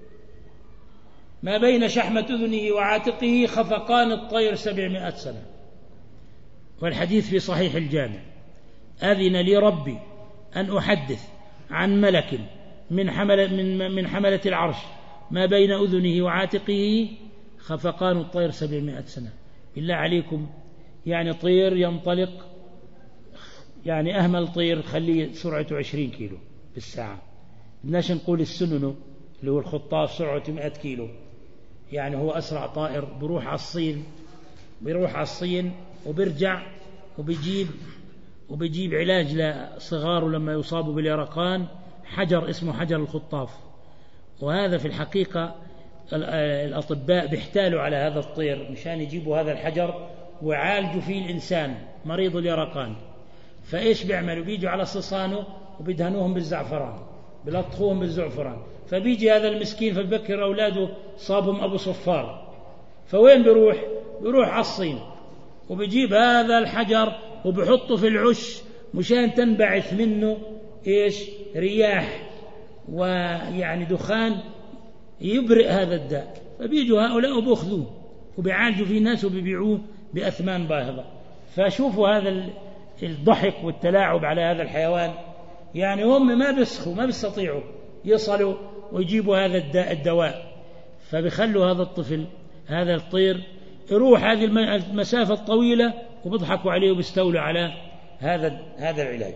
ما بين شحمة أذنه وعاتقه خفقان الطير سبعمائة سنة. والحديث في صحيح الجامع: أذن لي ربي أن أحدث عن ملك من حملة, من, من حملة العرش ما بين أذنه وعاتقه خفقان الطير سبعمائة سنة. بالله عليكم، يعني طير ينطلق، يعني أهمل طير خليه سرعته عشرين كيلو بالساعة، بدناش نقول السنن اللي هو الخطاف سرعته مئة كيلو، يعني هو أسرع طائر. بيروح على الصين بيروح على الصين وبيرجع وبيجيب وبيجيب علاج لصغاره لما يصابوا باليرقان، حجر اسمه حجر الخطاف. وهذا في الحقيقة الأطباء بيحتالوا على هذا الطير مشان يجيبوا هذا الحجر ويعالجوا فيه الإنسان مريض اليرقان. فإيش بيعملوا؟ بيجوا على صصانه وبيدهنوهم بالزعفران، بلطخوهم بالزعفران، فبيجي هذا المسكين فبكر أولاده صابهم أبو صفار، فوين بيروح؟ بيروح على الصين وبيجيب هذا الحجر وبيحطه في العش مشان تنبعث منه إيش؟ رياح ويعني دخان يبرئ هذا الداء. فبيجوا هؤلاء وبيأخذوه وبيعالجوا فيه ناس وبيبيعوه بأثمان باهظة. فشوفوا هذا الضحك والتلاعب على هذا الحيوان، يعني هم ما بيسخوا ما بيستطيعوا يصلوا ويجيبوا هذا الدواء، فبيخلوا هذا الطفل هذا الطير يروح هذه المسافة الطويلة وبيضحكوا عليه وبيستولوا على هذا هذا العلاج.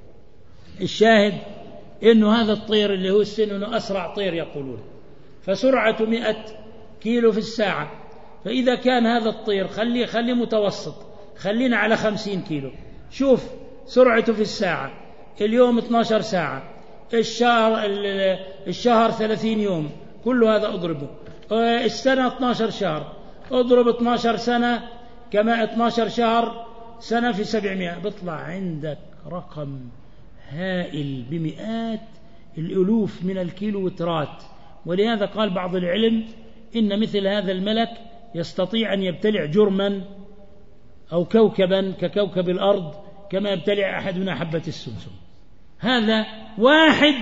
الشاهد إنه هذا الطير اللي هو السن إنه أسرع طير يقولون، فسرعته مئة كيلو في الساعة. فإذا كان هذا الطير خليه خليه متوسط، خلينا على خمسين كيلو، شوف سرعته في الساعة. اليوم اثنتي عشرة ساعة، الشهر الشهر ثلاثين يوم، كل هذا أضربه. السنة اثني عشر شهر، أضرب اثني عشر سنة كما اثني عشر شهر سنة في سبعمائة، بيطلع عندك رقم هائل بمئات الألوف من الكيلومترات. ولهذا قال بعض العلم إن مثل هذا الملك يستطيع أن يبتلع جرما أو كوكبا ككوكب الأرض كما يبتلع أحدنا حبة السمسم. هذا واحد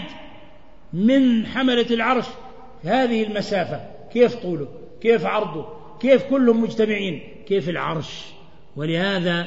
من حملة العرش، هذه المسافة كيف طوله، كيف عرضه، كيف كلهم مجتمعين، كيف العرش. ولهذا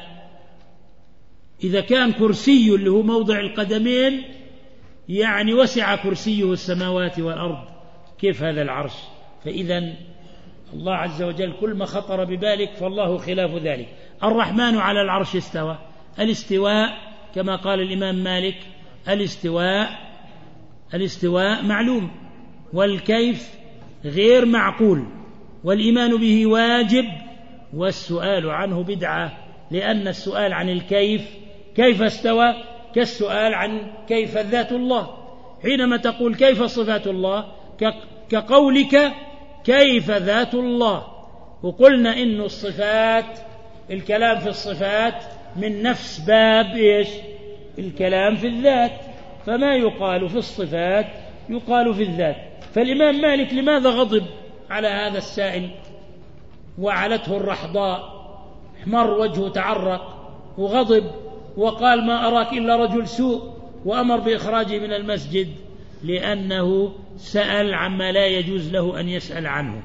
إذا كان كرسي اللي هو موضع القدمين يعني وسع كرسيه السماوات والأرض، كيف هذا العرش؟ فإذا الله عز وجل كل ما خطر ببالك فالله خلاف ذلك. الرحمن على العرش استوى. الاستواء كما قال الإمام مالك الاستواء الاستواء معلوم، والكيف غير معقول، والإيمان به واجب، والسؤال عنه بدعة، لأن السؤال عن الكيف كيف استوى كالسؤال عن كيف ذات الله. حينما تقول كيف صفات الله كقولك كيف ذات الله. وقلنا إن الصفات الكلام في الصفات من نفس باب إيش؟ الكلام في الذات، فما يقال في الصفات يقال في الذات. فالإمام مالك لماذا غضب على هذا السائل وعلته الرحضاء، احمر وجهه تعرق وغضب وقال ما أراك إلا رجل سوء، وأمر بإخراجه من المسجد؟ لأنه سأل عما لا يجوز له أن يسأل عنه،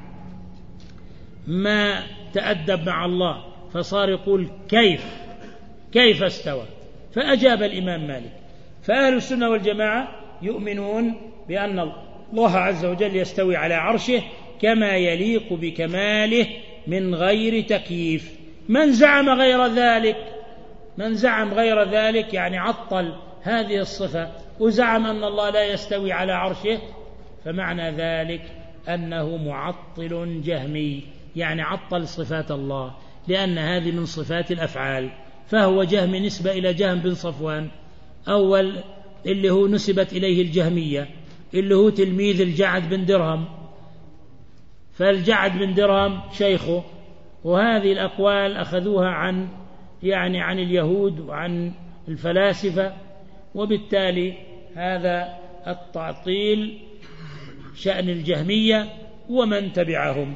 ما تأدب مع الله، فصار يقول كيف كيف استوى. فأجاب الإمام مالك. فأهل السنة والجماعة يؤمنون بأن الله عز وجل يستوي على عرشه كما يليق بكماله من غير تكييف. من زعم غير ذلك من زعم غير ذلك يعني عطل هذه الصفة وزعم أن الله لا يستوي على عرشه، فمعنى ذلك أنه معطل جهمي، يعني عطل صفات الله، لأن هذه من صفات الأفعال. فهو جهم نسبة إلى جهم بن صفوان، أول اللي هو نسبت إليه الجهمية اللي هو تلميذ الجعد بن درهم، فالجعد بن درهم شيخه. وهذه الأقوال أخذوها عن يعني عن اليهود وعن الفلاسفة، وبالتالي هذا التعطيل شأن الجهمية ومن تبعهم.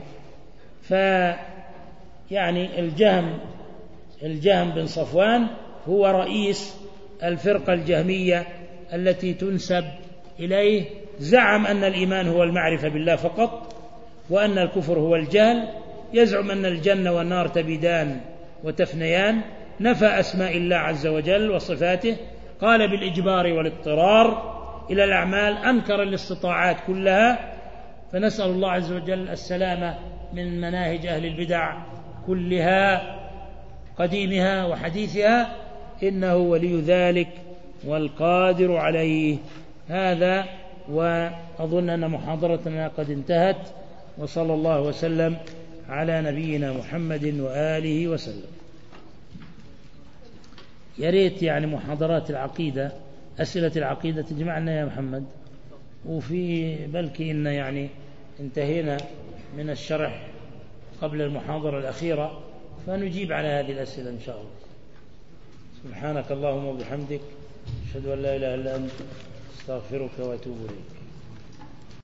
فيعني الجهم الجهم بن صفوان هو رئيس الفرقة الجهمية التي تنسب إليه. زعم أن الإيمان هو المعرفة بالله فقط، وأن الكفر هو الجهل. يزعم أن الجنة والنار تبيدان وتفنيان. نفى أسماء الله عز وجل وصفاته، قال بالإجبار والاضطرار إلى الأعمال، أنكر الاستطاعات كلها. فنسأل الله عز وجل السلامة من مناهج أهل البدع كلها قديمها وحديثها، إنه ولي ذلك والقادر عليه. هذا، وأظن أن محاضرتنا قد انتهت، وصلى الله وسلم على نبينا محمد وآله وسلم. يا ريت يعني محاضرات العقيدة، أسئلة العقيدة تجمعنا يا محمد، وفي بلكي إن يعني انتهينا من الشرح قبل المحاضرة الأخيرة، فنجيب على هذه الأسئلة إن شاء الله. سبحانك اللهم وبحمدك، أشهد أن لا إله إلا أنت، أستغفرك وأتوب إليك.